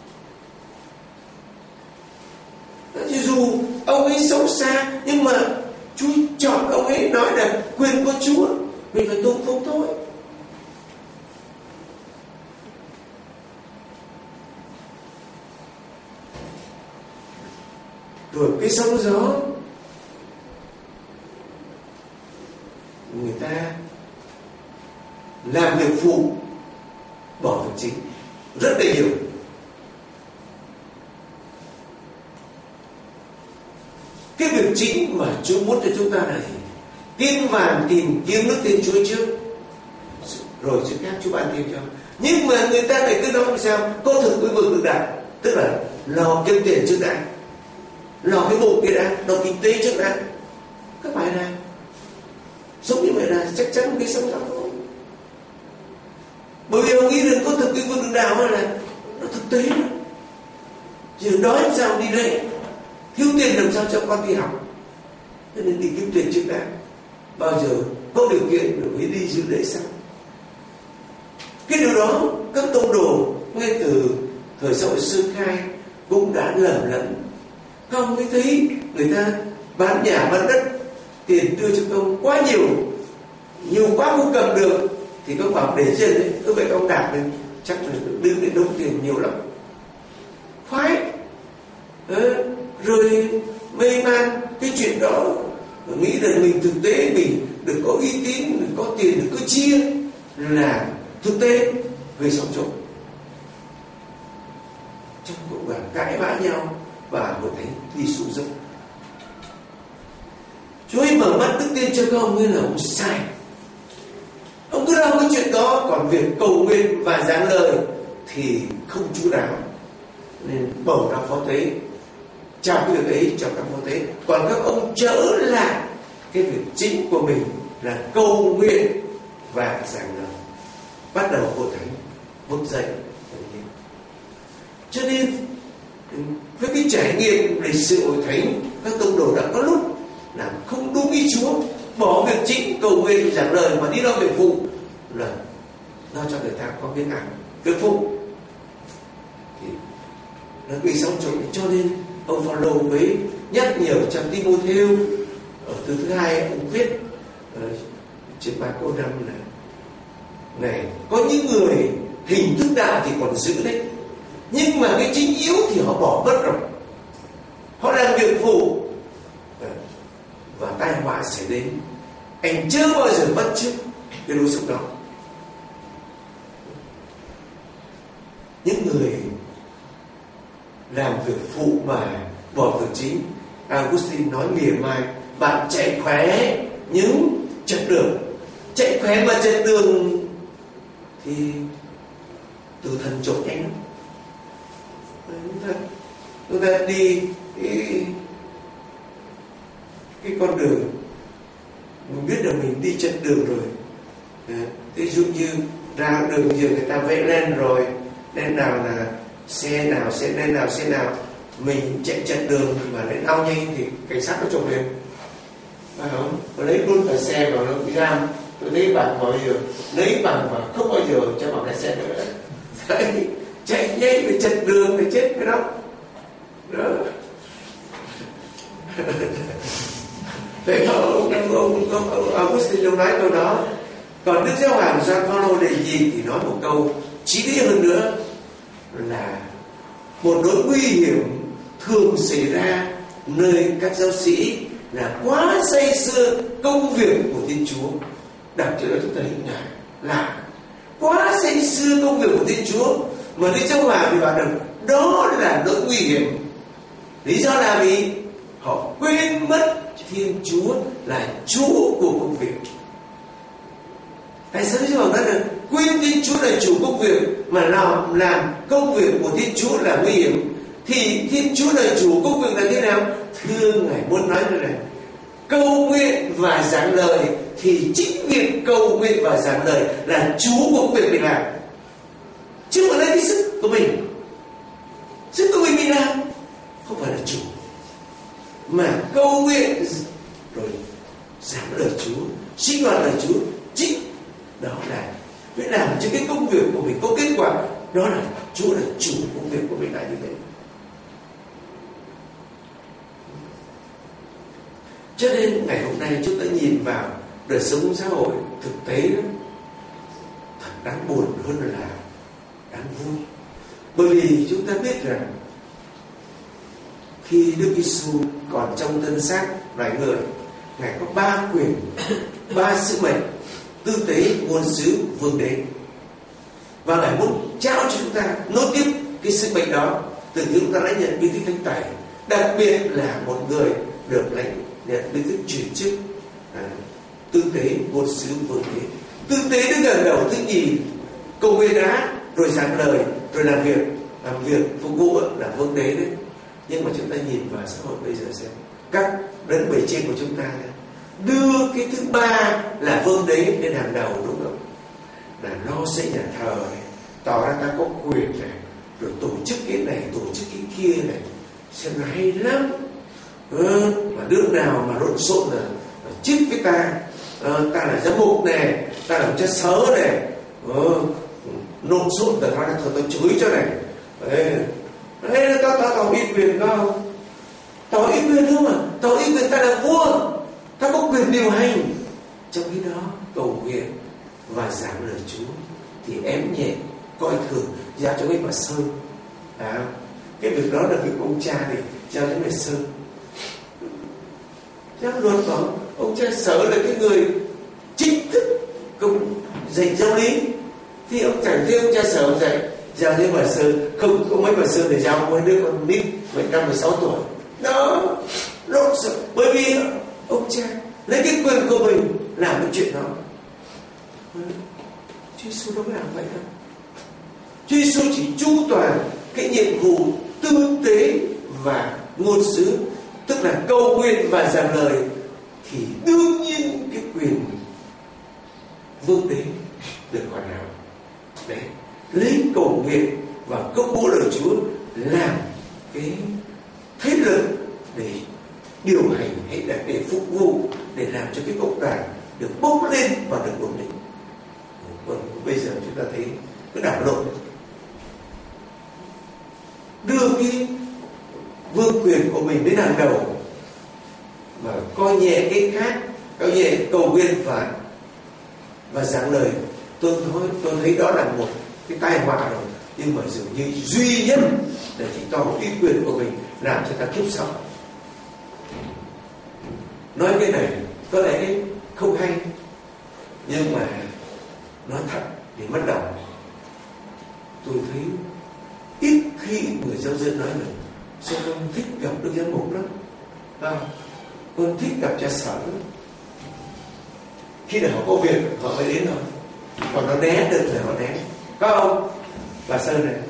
S3: Chứ dù ông ấy xấu xa, nhưng mà Chúa chọn ông ấy nói là quyền của Chúa, mình phải tôn phục thôi. Rồi cái sóng gió, người ta làm việc phụ, bỏ việc chính rất là nhiều. Cái việc chính mà Chúa muốn cho chúng ta là gì? Tiên vàng tìm kiếm nước Thiên Chúa trước, rồi sự khác Chúa ban thêm cho. Nhưng mà người ta lại cứ nói sao? Có thực với vực được đạt, tức là lo kiếm tiền trước đã, lo cái bụng kia đã, lo kinh tế trước đã. Các bạn này sống như vậy là chắc chắn cái sống đó thôi. Bởi vì ông nghĩ rằng có thực cái vực được đạo là nó thực tế mà. Giờ đói làm sao đi lễ, thiếu tiền làm sao cho con đi học, cho nên đi kiếm tiền trước đã. Bao giờ có điều kiện rồi mới đi dự lễ sau. Cái điều đó các tông đồ ngay từ thời xã hội sơ khai cũng đã lầm lẫn. Các ông mới thấy người ta bán nhà bán đất, tiền đưa cho công quá nhiều, nhiều quá không cầm được, thì các bảo để trên đấy, cứ vậy ông đạt lên chắc là đưa đến đông tiền nhiều lắm. Khoái ờ, rồi mê man cái chuyện đó, nghĩ rằng mình thực tế mình được có uy tín, mình có tiền được cứ chia là thực tế, gây xáo trộn trong cộng đoàn, cãi vã nhau và hội thánh đi xuống dốc. Chúa ấy mở mắt đức tin cho các ông ấy là ông sai, ông cứ đâu cái chuyện đó, còn việc cầu nguyện và giảng lời thì không chú đáo, nên bầu ra phó tế, trao cái việc ấy cho các phó tế, còn các ông chỡ lại cái việc chính của mình là cầu nguyện và giảng lời. Bắt đầu hội thánh vực dậy. Cho nên với cái trải nghiệm lịch sử hội thánh, các tông đồ đã có lúc làm không đúng ý Chúa, bỏ việc chính cầu nguyện giảng lời mà đi lo việc phụ, là lo cho người ta có biến ảnh việc phụ thì nó bị sống trộn. Cho nên ông Phaolô với nhắc nhở trong Ti-mô-thêu ở từ thứ hai, ông viết ở trên bài câu năm là này, có những người hình thức đạo thì còn giữ đấy, nhưng mà cái chính yếu thì họ bỏ mất rồi, họ làm việc phụ và tai họa sẽ đến. Anh chưa bao giờ bắt chước cái lối sống đó. Những người làm việc phụ mà bỏ việc chính, Augustine nói mỉa mai, bạn chạy khỏe những chật đường, chạy khỏe mà chật đường thì từ thần trộm nhanh lắm. Chúng ta, chúng ta đi cái, cái con đường mình biết là mình đi chật đường rồi. Ví dụ như ra đường giờ người ta vẽ lên rồi, lên nào là xe nào, xe lên nào, xe nào, mình chạy chật đường mà lên ao nhanh thì cảnh sát nó trộm liền, phải không? Nó lấy luôn cả xe vào nó giam, tôi lấy bằng bao giờ, lấy bằng mà không bao giờ cho bằng lái xe nữa. Đấy, chạy nhanh phải chật đường phải chết cái đó. Đó. Thế ông ông ông ông Augustine ông nói câu đó. Còn Đức Giáo Hoàng Gioan Phaolô đề gì thì nói một câu chí lý hơn nữa là một nỗi nguy hiểm thường xảy ra nơi các giáo sĩ là quá say sưa công việc của Thiên Chúa. Đặc biệt là chúng ta hình ngại là quá say sưa công việc của Thiên Chúa, mà Đức Giáo Hoàng thì bảo rằng đó là nỗi nguy hiểm. Lý do là vì họ quên mất Thiên Chúa là Chúa của công việc. Tại sao Đức Giáo Hoàng nói là quên Thiên Chúa là chủ công việc mà làm làm công việc của Thiên Chúa là nguy hiểm? Thì Thiên Chúa là chủ công việc là thế nào? Thưa Ngài muốn nói như này: cầu nguyện và giảng lời, thì chính việc cầu nguyện và giảng lời là Chúa của công việc mình làm, chứ không phải lấy cái sức của mình. Sức của mình mình làm không phải là chủ, mà cầu nguyện rồi giảng lời Chúa, sinh hoạt lời Chúa, chính đó là phải làm cho cái công việc của mình có kết quả. Đó là Chúa là chủ công việc của mình là như thế. Cho nên ngày hôm nay chúng ta nhìn vào đời sống xã hội thực tế đó, thật đáng buồn hơn là đáng vui. Bởi vì chúng ta biết rằng khi Đức Giêsu còn trong thân xác loài người, Ngài có ba quyền, ba sứ mệnh: tư tế, ngôn sứ, vương đế. Và Ngài muốn trao cho chúng ta nối tiếp cái sứ mệnh đó từ khi chúng ta đã nhận bí tích thánh tẩy, đặc biệt là một người được lãnh nhận bí tích chuyển chức à, tư tế, ngôn sứ, vương đế. Tư tế đứng ở đầu, thứ nhì cầu nguyện đã, rồi giảng lời, rồi làm việc làm việc phục vụ là vương đế đấy. Nhưng mà chúng ta nhìn vào xã hội bây giờ xem, các đấng bề trên của chúng ta đưa cái thứ ba là vương đế lên hàng đầu, đúng không? Là lo xây nhà thờ này, tỏ ra ta có quyền này, rồi tổ chức cái này, tổ chức cái kia này, xem là hay lắm. Ừ, mà đứa nào mà lộn xộn là, là chích với ta, ừ, ta là giám mục này, ta là cha sớ này, ừ, lộn xộn là ta thờ ta chửi cho này. Đấy, đấy là tao tao tao ít quyền không? Tao ít quyền không à? Tao ít quyền, ta là vua, ta có quyền điều hành. Trong khi đó cầu nguyện và giảng lời Chúa thì em nhẹ, coi thường, giao cho mấy bà Sơn. À, cái việc đó là việc ông cha thì giao cho mẹ Sơn. Chắc luôn đó, ông cha Sở là cái người chính thức công dạy giáo lý, thì ông chẳng thấy ông cha Sở ông dạy giao cho bà Sơn. Không có mấy bà Sơn để giao mấy đứa con nít mười lăm mười sáu tuổi đó lộn xộn, bởi vì ông cha lấy cái quyền của mình làm cái chuyện đó. Chúa Giêsu đâu có làm vậy đâu. Chúa Giêsu chỉ chu toàn cái nhiệm vụ tư tế và ngôn sứ, tức là cầu nguyện và giảng lời, thì đương nhiên cái quyền vươn đến được hoàn hảo. Đấy, lấy cầu nguyện và công bố lời Chúa làm cái thế lực để điều hành hay là để phục vụ, để làm cho cái cộng đoàn được bốc lên và được ổn định. Còn bây giờ chúng ta thấy cái đảo lộn, đưa cái vương quyền của mình đến hàng đầu mà coi nhẹ cái khác, coi nhẹ cầu nguyện và và giảng lời. Tôi thôi tôi thấy đó là một cái tai họa rồi, nhưng mà dường như duy nhất là chỉ tỏ uy quyền của mình làm cho ta khiếp sợ. Nói cái này có lẽ không hay, nhưng mà nói thật thì mất đầu. Tôi thấy ít khi người giáo dân nói là sao con thích gặp Đức Giám Mục lắm, à, con thích gặp cha sở lắm. Khi nào họ có việc họ mới đến thôi, còn nó né được thì họ né. Có không? Bà Sơn này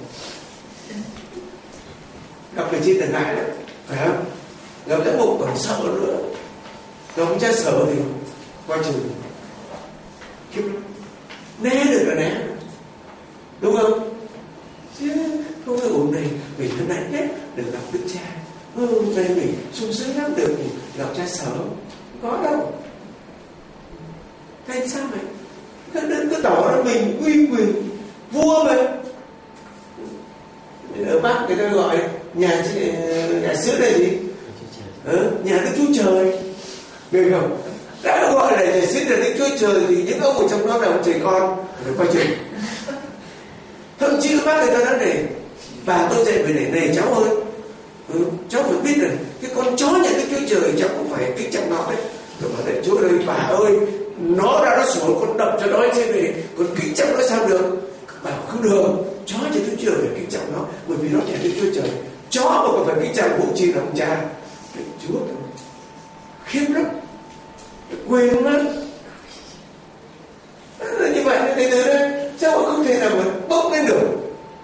S3: gặp người chi từng ngại đấy, phải không? Gặp Giám Mục còn sợ nữa, gặp ông cha sở thì coi chừng khiếp lắm, né được là né, đúng không? Chứ không phải ổn này mình thân hạnh nhất được gặp Đức Cha, ừ, đây mình sung sướng lắm được gặp cha sở, có đâu. Tại sao vậy? Các đứa cứ tỏ ra mình uy quyền vua mà. Ở Bắc người ta gọi nhà nhà xứ này gì? Ừ, nhà Đức Chúa Trời, được không? Đã gọi là nhà xứ là Đức Chúa Trời thì những ông ở trong đó là ông trời con phải coi chừng. Thậm chí các bác người ta nói này, bà tôi dạy về này này cháu ơi, ừ, cháu phải biết rằng cái con chó nhà Đức Chúa Trời cháu cũng phải kính trọng nó đấy. Rồi bảo đấy, Chúa ơi bà ơi, nó ra nó sủa con đập cho nó trên này, còn kính trọng nó sao được? Bảo không được, chó nhà Đức Chúa Trời phải kính trọng nó, bởi vì nó nhà Đức Chúa Trời. Chó mà còn phải kính trọng cũng chi là ông cha. Chúa khiếp lắm, quên lắm. Như vậy thế từ đấy sao mà không thể nào mà bốc lên được.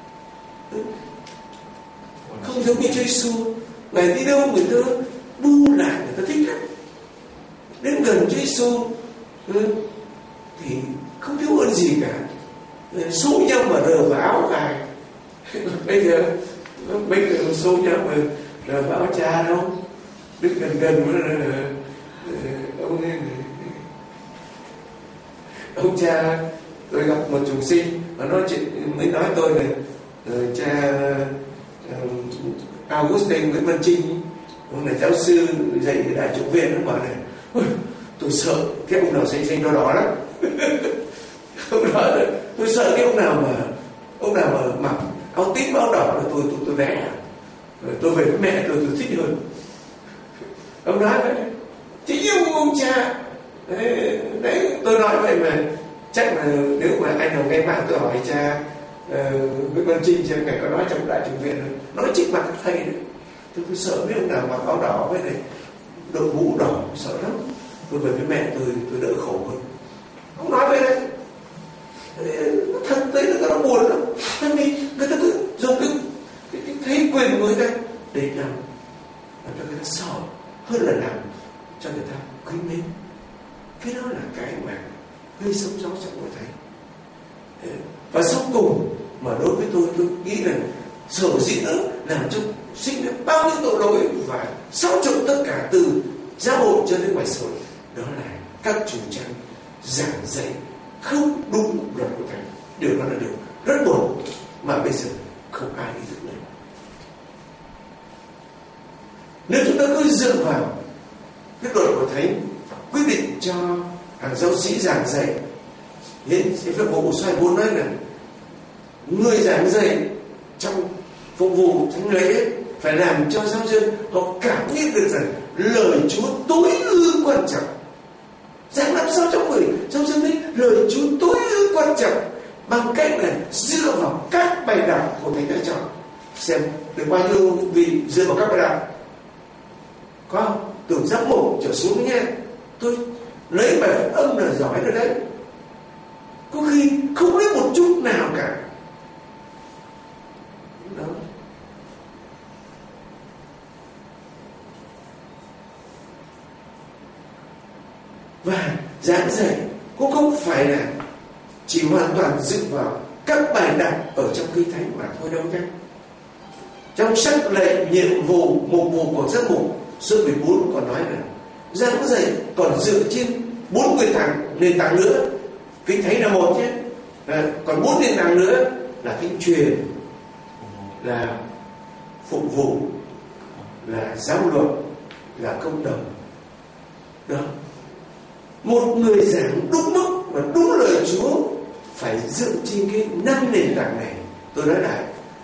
S3: Không giống như Chúa Giêsu, ngài đi đâu người ta bu lại, người ta thích lắm. Đến gần Chúa Giêsu thì không thiếu ơn gì cả, xô nhau mà rờ vào áo ngài. Bây giờ bây giờ xô nhau mà rờ vào áo cha đâu, đứng gần gần với ông ấy. Ông cha tôi gặp một trùng sinh và nói chuyện mới nói tôi là uh, cha uh, Augustine Nguyễn Văn Trinh, ông là giáo sư dạy ở Đại Trúc Viện, nó bảo này, tôi sợ cái ông nào xanh xanh đỏ đỏ lắm. Ông nói là tôi sợ cái ông nào mà ông nào mà mặc áo tím áo đỏ là tôi tôi tôi né, rồi tôi về với mẹ tôi tôi thích hơn. Ông nói vậy, chính ông ông cha đấy, đấy tôi nói vậy mà chắc là nếu mà anh nào nghe mạng tôi hỏi cha uh, Nguyễn Văn Trinh xem ngài có nói trong Đại Trùng Viện rồi, nói chính mặt các thầy đấy. Tôi, tôi sợ mấy ông nào mặc áo đỏ với này đội mũ đỏ, sợ lắm. Tôi về với mẹ tôi tôi đỡ khổ hơn. Ông nói vậy đấy, thật đấy là nó buồn lắm. Tại vì người ta cứ dùng cái, cái, cái thấy quyền của người ta để làm làm cho người ta sợ hơn là làm cho người ta quý mến. Cái đó là cái mà gây sóng gió trong người thầy. Và sau cùng mà đối với tôi tôi nghĩ là sở dĩ nữa làm cho sinh ra bao nhiêu tội lỗi và xáo trộn tất cả từ giáo hội cho đến ngoài xã hội, đó là các chủ trương giảng dạy không đúng luật của thầy. Điều đó là điều rất buồn mà bây giờ không ai ý thức được. Nếu chúng ta cứ dựa vào cái luật của thầy quyết định cho hàng giáo sĩ giảng dạy, hiện phép vụ xoay bốn nói là người giảng dạy trong phục vụ thánh lễ phải làm cho giáo dân họ cảm nhận được rằng lời Chúa tối ưu quan trọng. Giảng làm sao cho người giáo dân thấy lời Chúa tối ưu quan trọng bằng cách là dựa vào các bài đọc của thầy đã chọn. Xem được bao nhiêu vị dựa vào các bài đọc, có không? Từ giám mục trở xuống nha. Tôi lấy bài phát âm là giỏi rồi đấy, có khi không lấy một chút nào cả đó. Và giảng dạy cũng không phải là chỉ hoàn toàn dựa vào các bài đọc ở trong Kinh Thánh mà thôi đâu nhé. Trong sách lệnh nhiệm vụ mục vụ của giấc mục số mười bốn còn nói là giảng dạy còn dựa trên bốn nguyên tảng nền tảng nữa. Kinh Thánh là một nhé, à, còn bốn nền tảng nữa là thánh truyền, là phục vụ, là giáo luật, là công đồng. Đó, một người giảng đúng mức và đúng lời Chúa phải dựa trên cái năm nền tảng này. Tôi nói lại,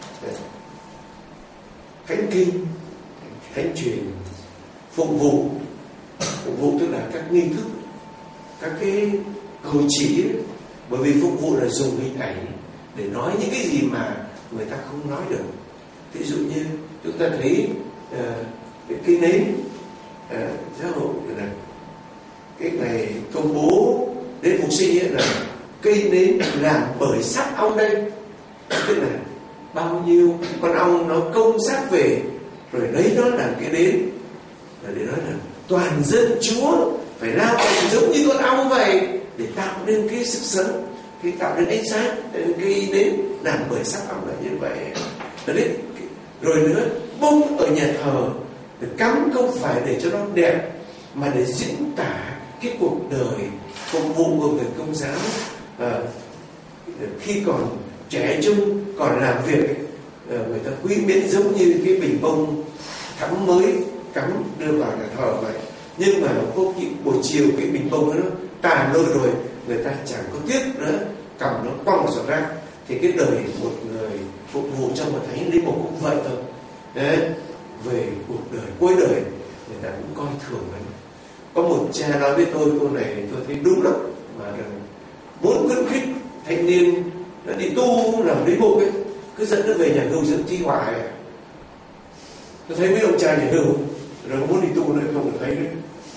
S3: thánh kinh, thánh truyền, phục vụ. Phục vụ tức là các nghi thức, các cái cử chỉ ấy. Bởi vì phục vụ là dùng hình ảnh để nói những cái gì mà người ta không nói được. Ví dụ như chúng ta thấy uh, cái, cái nến uh, giáo hội là cái ngày công bố đến phục sinh ấy, là cây nến làm bởi sắt ong đây, tức là bao nhiêu con ong nó công xác về rồi lấy nó làm cái nến, là để nói là toàn dân Chúa phải lao động giống như con ong vậy để tạo nên cái sức sống, cái tạo nên ánh sáng. Cái nến làm bởi sắt ong là như vậy. Đấy. Rồi nữa, bông ở nhà thờ cắm không phải để cho nó đẹp mà để diễn tả cái cuộc đời phục vụ của người Công giáo à, khi còn trẻ trung, còn làm việc ấy, người ta quý mến giống như cái bình bông thắm mới cắm đưa vào nhà thờ vậy. Nhưng mà có cái buổi chiều cái bình bông đó nó tàn lôi rồi, người ta chẳng có tiếc nữa, cầm nó quăng vào rác. Thì cái đời một người phục vụ trong một thánh linh mục cũng vậy thôi. Đấy, về cuộc đời cuối đời người ta cũng coi thường ấy. Có một cha nói với tôi câu này tôi thấy đúng lắm, mà muốn khuyến khích thanh niên nó đi tu làm linh mục ấy, cứ dẫn nó về nhà hưu dưỡng chi hoài. Tôi thấy mấy ông cha nhà hưu rồi muốn đi tu nữa không được thấy nữa,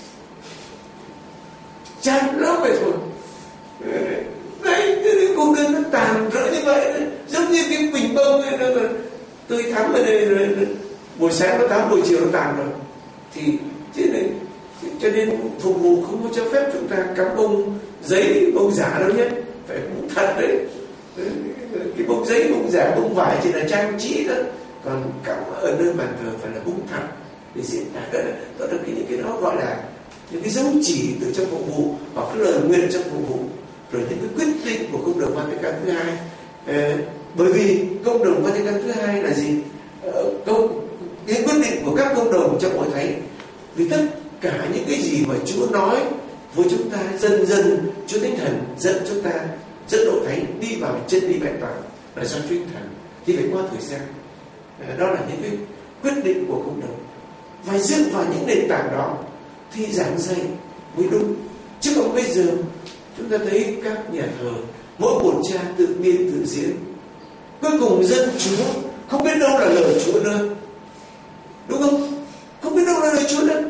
S3: chán lắm vậy thôi. Đấy, cái cuộc đời nó tàn rỡ như vậy, giống như cái bình bông ấy, nó tươi thắm ở đây rồi, buổi sáng nó thắm, buổi chiều nó tàn rồi. Thì chứ này, cho nên phục vụ không có cho phép chúng ta cắm bông giấy, bông giả đâu nhé, phải bông thật đấy. Cái bông giấy, bông giả, bông vải chỉ là trang trí thôi, còn cắm ở nơi bàn thờ phải là bông thật để diễn tả. Đó là, đó là cái, những cái đó gọi là những cái dấu chỉ từ trong phục vụ hoặc cái lời nguyện trong phục vụ, rồi những cái quyết định của công đồng Vatican thứ hai. À, bởi vì công đồng Vatican thứ hai là gì? À, công cái quyết định của các công đồng trong hội thánh, vì tất cả những cái gì mà Chúa nói với chúng ta dần dần Chúa Thánh Thần dẫn chúng ta, dẫn độ thánh đi vào chân lý vẹn toàn là do Chúa Thánh Thần, thì phải qua thời gian. À, đó là những cái quyết định của công đồng, và dựa vào những nền tảng đó thì giảng dạy mới đúng. Chứ còn bây giờ chúng ta thấy các nhà thờ mỗi một cha tự biên tự diễn, cuối cùng dân Chúa không biết đâu là lời Chúa nữa, đúng không? Không biết đâu là lời Chúa nữa.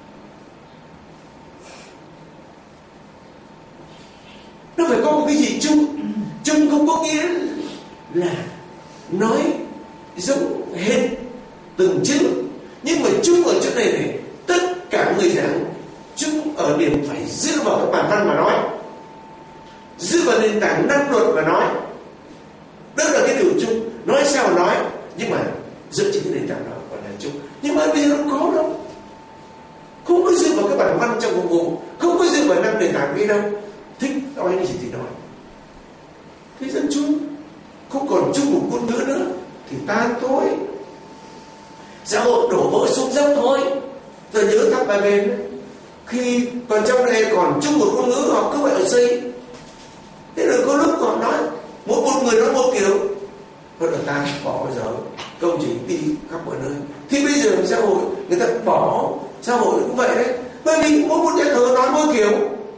S3: Nó phải có một cái gì chung. Chung không có nghĩa là nói giống hết từng chữ, nhưng mà chung ở chỗ này này, tất cả người giảng chung ở điểm phải dựa vào các bản văn mà nói, dựa vào nền tảng năng luật mà nói. Đó là cái điều chung. Nói sao nói, nhưng mà dựa trên cái nền tảng đó gọi là chung. Nhưng mà bây giờ nó có đâu, không có dựa vào các bản văn trong phục vụ, không có dựa vào năm nền tảng kia đâu. Thích nói gì thì nói. Thế dân chung không còn chung một ngôn ngữ nữa thì tan thôi, xã hội đổ vỡ xuống dốc thôi. Tôi nhớ tháp Ba Ben ấy, khi còn trong này còn chung một ngôn ngữ họ cứ vậy ở xây. Thế rồi có lúc họ nói mỗi một người nói một kiểu, rồi là ta bỏ bây giờ công trình đi khắp mọi nơi. Thì bây giờ xã hội người ta bỏ xã hội cũng vậy đấy, bởi vì mỗi một nhà thờ nói mỗi kiểu,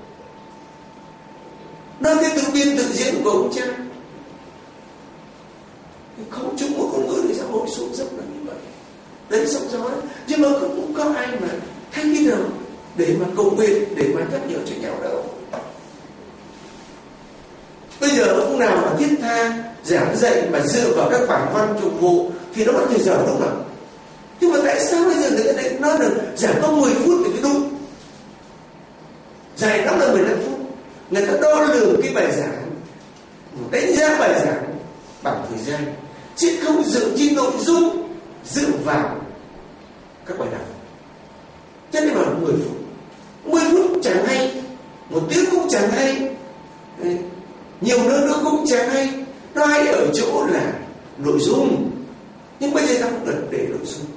S3: nói cái tự biên tự diễn của ông cha, không chung một ngôn ngữ thì xã hội xuống dốc là như vậy. Đấy, sóng gió đấy. Nhưng mà cũng có ai mà thay cái nào để mà cầu nguyện, để mà nhắc nhở cho nhau đâu. Bây giờ ông nào mà thiết tha giảng dạy mà dựa vào các bản văn phục vụ thì nó vẫn phải dở, đúng không? Nhưng mà tại sao bây giờ người ta lại nói được giảng có mười phút thì cái đúng, dài lắm là mười lăm phút. Người ta đo lường cái bài giảng đánh giá bài giảng bằng thời gian, chứ không dựa trên nội dung, dựa vào các bài đọc. Cho nên bảo mười phút, mười phút chẳng hay, một tiếng cũng chẳng hay, nhiều nữa nữa cũng chẳng hay. Nó hay ở chỗ là nội dung, nhưng bây giờ ta không cần để nội dung.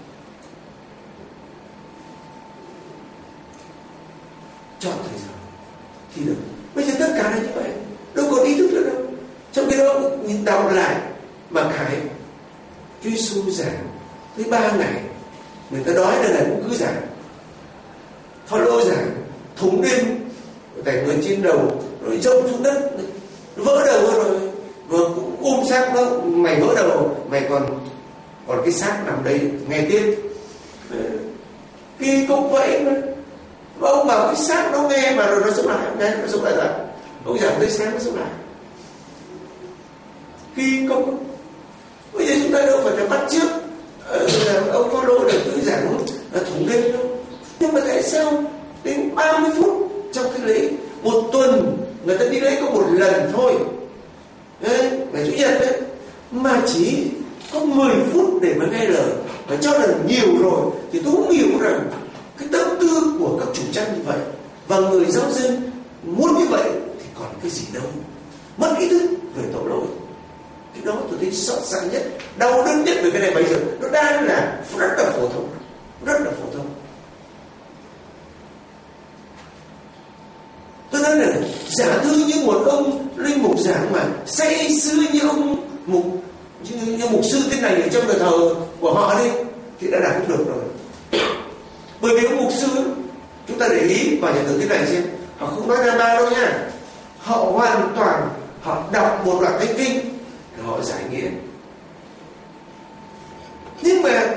S3: Chọn thời gian thì được. Bây giờ tất cả là như vậy, đâu còn ý thức nữa đâu. Trong khi đó nhìn đọc lại mà Khải Chúa Giêsu giảng tới ba ngày, người ta đói nên là cũng cứ giảng. Phaolô giảng thủng đêm, cảnh người trên đầu rồi rông xuống đất, vỡ đầu rồi, rồi cũng ôm xác nó, mày vỡ đầu, mày còn còn cái xác nằm đây nghe tiếp. Kỳ cục vậy mà. Và ông bảo cái xác nó nghe mà rồi nó sống lại, nghe nó sống lại rồi. Ông giảng tới sáng nó sống lại. Kỳ cục. Bây giờ chúng ta đâu phải là bắt chước ông Phaolô để cứ giảng thủng đêm đâu. Nhưng mà tại sao đến ba mươi phút trong cái lễ một tuần, người ta đi lễ có một lần thôi đấy, ngày Chủ nhật đấy, mà chỉ có mười phút để mà nghe lời, và cho là nhiều rồi thì tôi cũng hiểu rằng cái tâm tư của các chủ trăn như vậy và người giáo dân muốn như vậy thì còn cái gì đâu, mất ý thức về tội lỗi. Cái đó tôi thấy xót xa nhất, đau đớn nhất về cái này. Bây giờ nó đang là rất là phổ thông, rất là phổ thông. Tôi nói là giả thư như một ông linh mục giảng mà say sưa như ông mục như, như mục sư thế này ở trong đời thờ của họ đi thì đã đạt không được rồi. Bởi vì ông mục sư, chúng ta để ý vào nhà thờ thế này xem, họ không nói ra ba đâu nha, họ hoàn toàn họ đọc một đoạn thánh kinh rồi họ giải nghĩa. Nhưng mà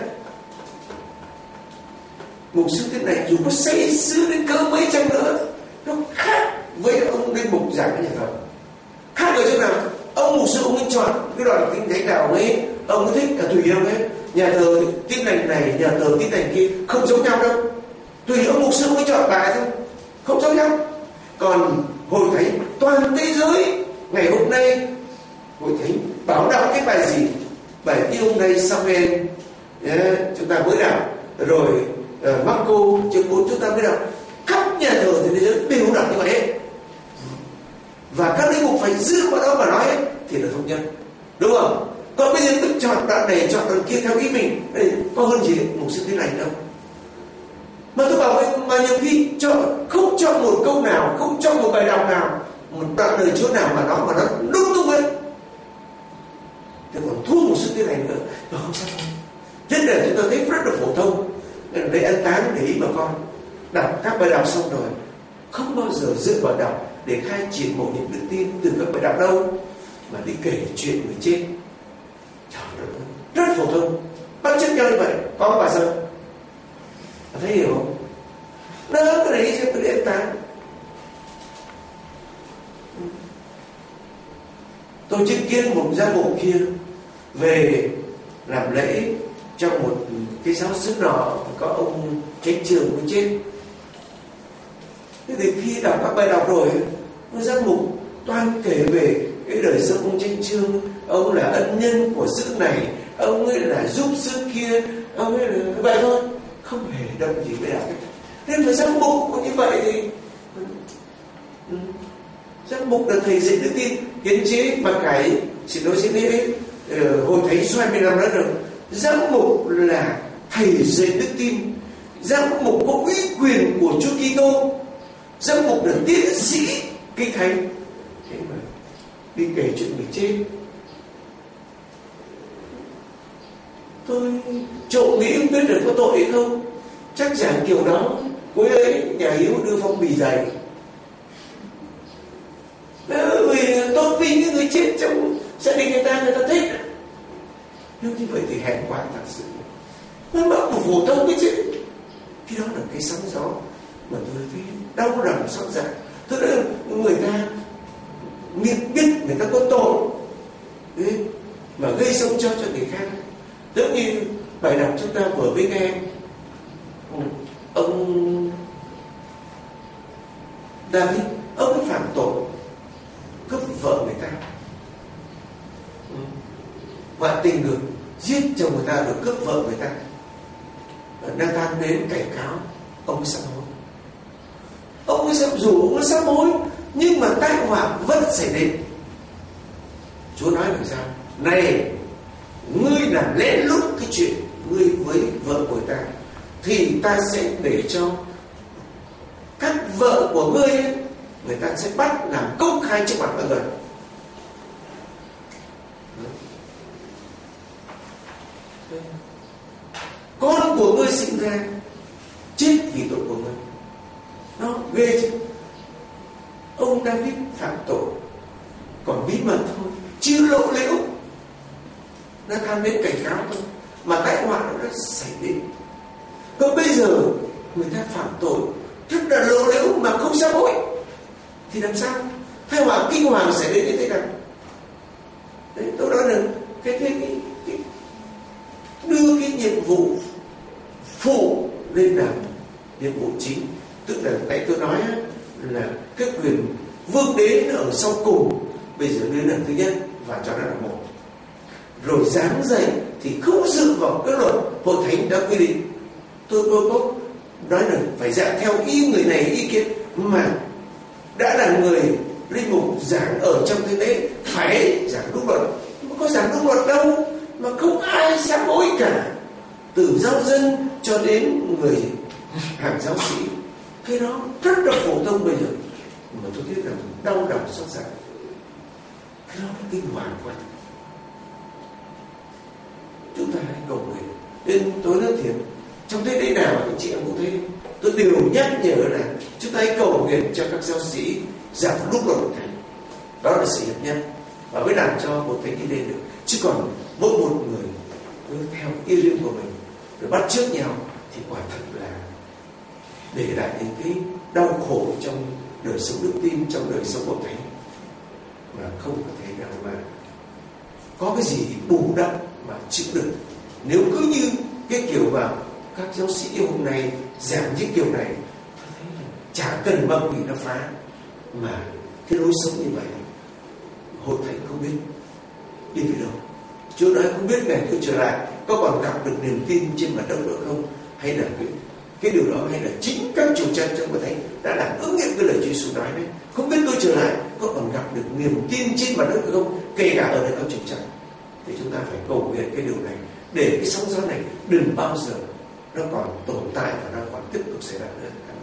S3: mục sư thế này dù có say sưa đến cỡ mấy trăm nữa, nó khác với ông linh mục giảng ở nhà thờ. Khác ở chỗ nào? Ông mục sư ông ấy chọn cái đoạn kinh thánh nào ấy, ông ấy thích cả tùy ông ấy. Nhà thờ tin lành này, nhà thờ tin lành kia không giống nhau đâu. Tùy ông mục sư ông ấy chọn bài thôi, không giống nhau. Còn hội thánh toàn thế giới ngày hôm nay, hội thánh bảo đọc cái bài gì? Bài yêu đây Samuel yeah, chúng ta mới đọc, rồi uh, Marco chương bốn chúng ta mới đọc. Khắp nhà thờ thì thế giới đều đọc như vậy hết. Và các linh mục phải giữ qua đó mà nói ấy, thì là thống nhất, đúng không? Còn bây giờ cứ chọn đoạn này chọn đoạn kia theo ý mình, đây có hơn gì mục sư thế này đâu. Mà tôi bảo mà nhiều khi chọn không chọn một câu nào, không chọn một bài đọc nào, một đoạn lời Chúa nào mà nó mà nó đúng tung ấy, thì còn thua mục sư thế này nữa, nó không sao. Nhất là chúng ta thấy rất là phổ thông, để ăn táng để ý mà con đọc các bài đọc xong rồi không bao giờ dựa vào đọc để khai triển một những đức tin từ các bài đọc đâu, mà đi kể chuyện người chết. Trời ơi, rất phổ thông, bắt chước nhau như vậy. Có bà sao? Bà thấy hiểu không? Nó cái đấy xem tôi đi ăn táng. Tôi chứng kiến một gia bộ kia về làm lễ trong một cái giáo xứ nọ, có ông chánh trường cũng chết. Thế thì khi đọc các bài đọc rồi, ông giám mục toàn kể về cái đời sống ông chánh trường. Ông là ân nhân của xứ này, ông ấy là giúp xứ kia, ông ấy là vậy thôi, không hề động gì với đọc. Nên phải giám mục như vậy thì giám mục là thầy dạy đức tin. Hiến chế mà cái xin lỗi xin lễ hồi thánh xoay mươi năm đã được, giám mục là thầy dạy đức tin, giám mục có uy quyền của Chúa Kitô, giám mục là tiến sĩ kinh thánh. Thế mà đi kể chuyện người chết, tôi trộm nghĩ không biết được có tội hay không. Chắc giảng kiểu đó cuối ấy nhà hiếu đưa phong bì dày, vì tôn vinh những người chết trong gia đình người ta, người ta thích. Nếu như vậy thì hèn quá thật sự. Nó bảo một phổ thông cái chứ. Cái đó là cái sóng gió mà tôi thấy đau lòng xót dạ. Tức là người ta biết biết người ta có tội đấy, mà gây sống cho cho người khác. Giống như bài đọc chúng ta vừa mới nghe, ông David, ông ấy phạm tội cướp vợ người ta, ngoại tình được, giết chồng người ta, được cướp vợ người ta, đang than đến cảnh cáo, ông ấy sám hối. Ông ấy sám dù ông ấy sám hối, nhưng mà tai họa vẫn xảy đến. Chúa nói làm sao? Này, ngươi làm lén lút cái chuyện ngươi với vợ của ta, thì ta sẽ để cho các vợ của ngươi ấy, người ta sẽ bắt làm công khai trước mặt mọi người. Con của ngươi sinh ra chết vì tội của ngươi. Nó ghê chứ. Ông David phạm tội còn bí mật thôi, chưa lộ liễu, nó tham đến cảnh cáo thôi, mà tai họa nó đã xảy đến. Còn bây giờ người ta phạm tội rất là lộ liễu mà không sám hối, thì làm sao? Tai họa kinh hoàng xảy đến như thế nào? Đấy, tôi nói là cái, cái, cái, cái đưa cái nhiệm vụ phụ lên làm nhiệm vụ chính. Tức là nãy tôi nói là cái quyền vương đế ở sau cùng, bây giờ đưa lần thứ nhất và cho nó là một. Rồi giáng dạy thì không dựa vào cái luật hội thánh đã quy định. Tôi tôi có nói là phải giảng theo ý người này ý kia, mà đã là người linh mục giảng ở trong thế lễ phải giảng đúng luật. Mà có giảng đúng luật đâu mà không ai sám hối cả, từ giáo dân cho đến người hàng giáo sĩ. Cái đó rất là phổ thông bây giờ, mà tôi biết là đau lòng xót xa. Cái đó nó kinh hoàng quá. Chúng ta hãy cầu nguyện. Nên tôi nói thiệt, trong thế lễ nào anh chị em cũng thế, tôi đều nhắc nhở là chúng ta hãy cầu nguyện cho các giáo sĩ giảng đúng luật thánh. Đó là sự hiệp nhất và mới làm cho một thánh đi lên được. Chứ còn mỗi một người cứ theo ý riêng của mình rồi bắt chước nhau thì quả thật là để lại những cái đau khổ trong đời sống đức tin, trong đời sống hội thánh, mà không có thể nào mà có cái gì bù đắp mà chịu được. Nếu cứ như cái kiểu vào các giáo sĩ hôm nay giảng những kiểu này, tôi thấy là chả cần ma quỷ nó phá, mà cái lối sống như vậy hội thánh không biết đi về đâu. Chúa nói không biết ngày tôi trở lại có còn gặp được niềm tin trên mặt đất nữa không, hay là cái, cái điều đó, hay là chính các chủ chân trong hội thánh đã làm ứng nghiệm cái lời Chúa Giêsu nói đấy. Không biết tôi trở lại có còn gặp được niềm tin trên mặt đất nữa không, kể cả ở nơi các chủ chân. Thì chúng ta phải cầu nguyện cái điều này để cái sóng gió này đừng bao giờ nó còn tồn tại và nó còn tiếp tục xảy ra nữa.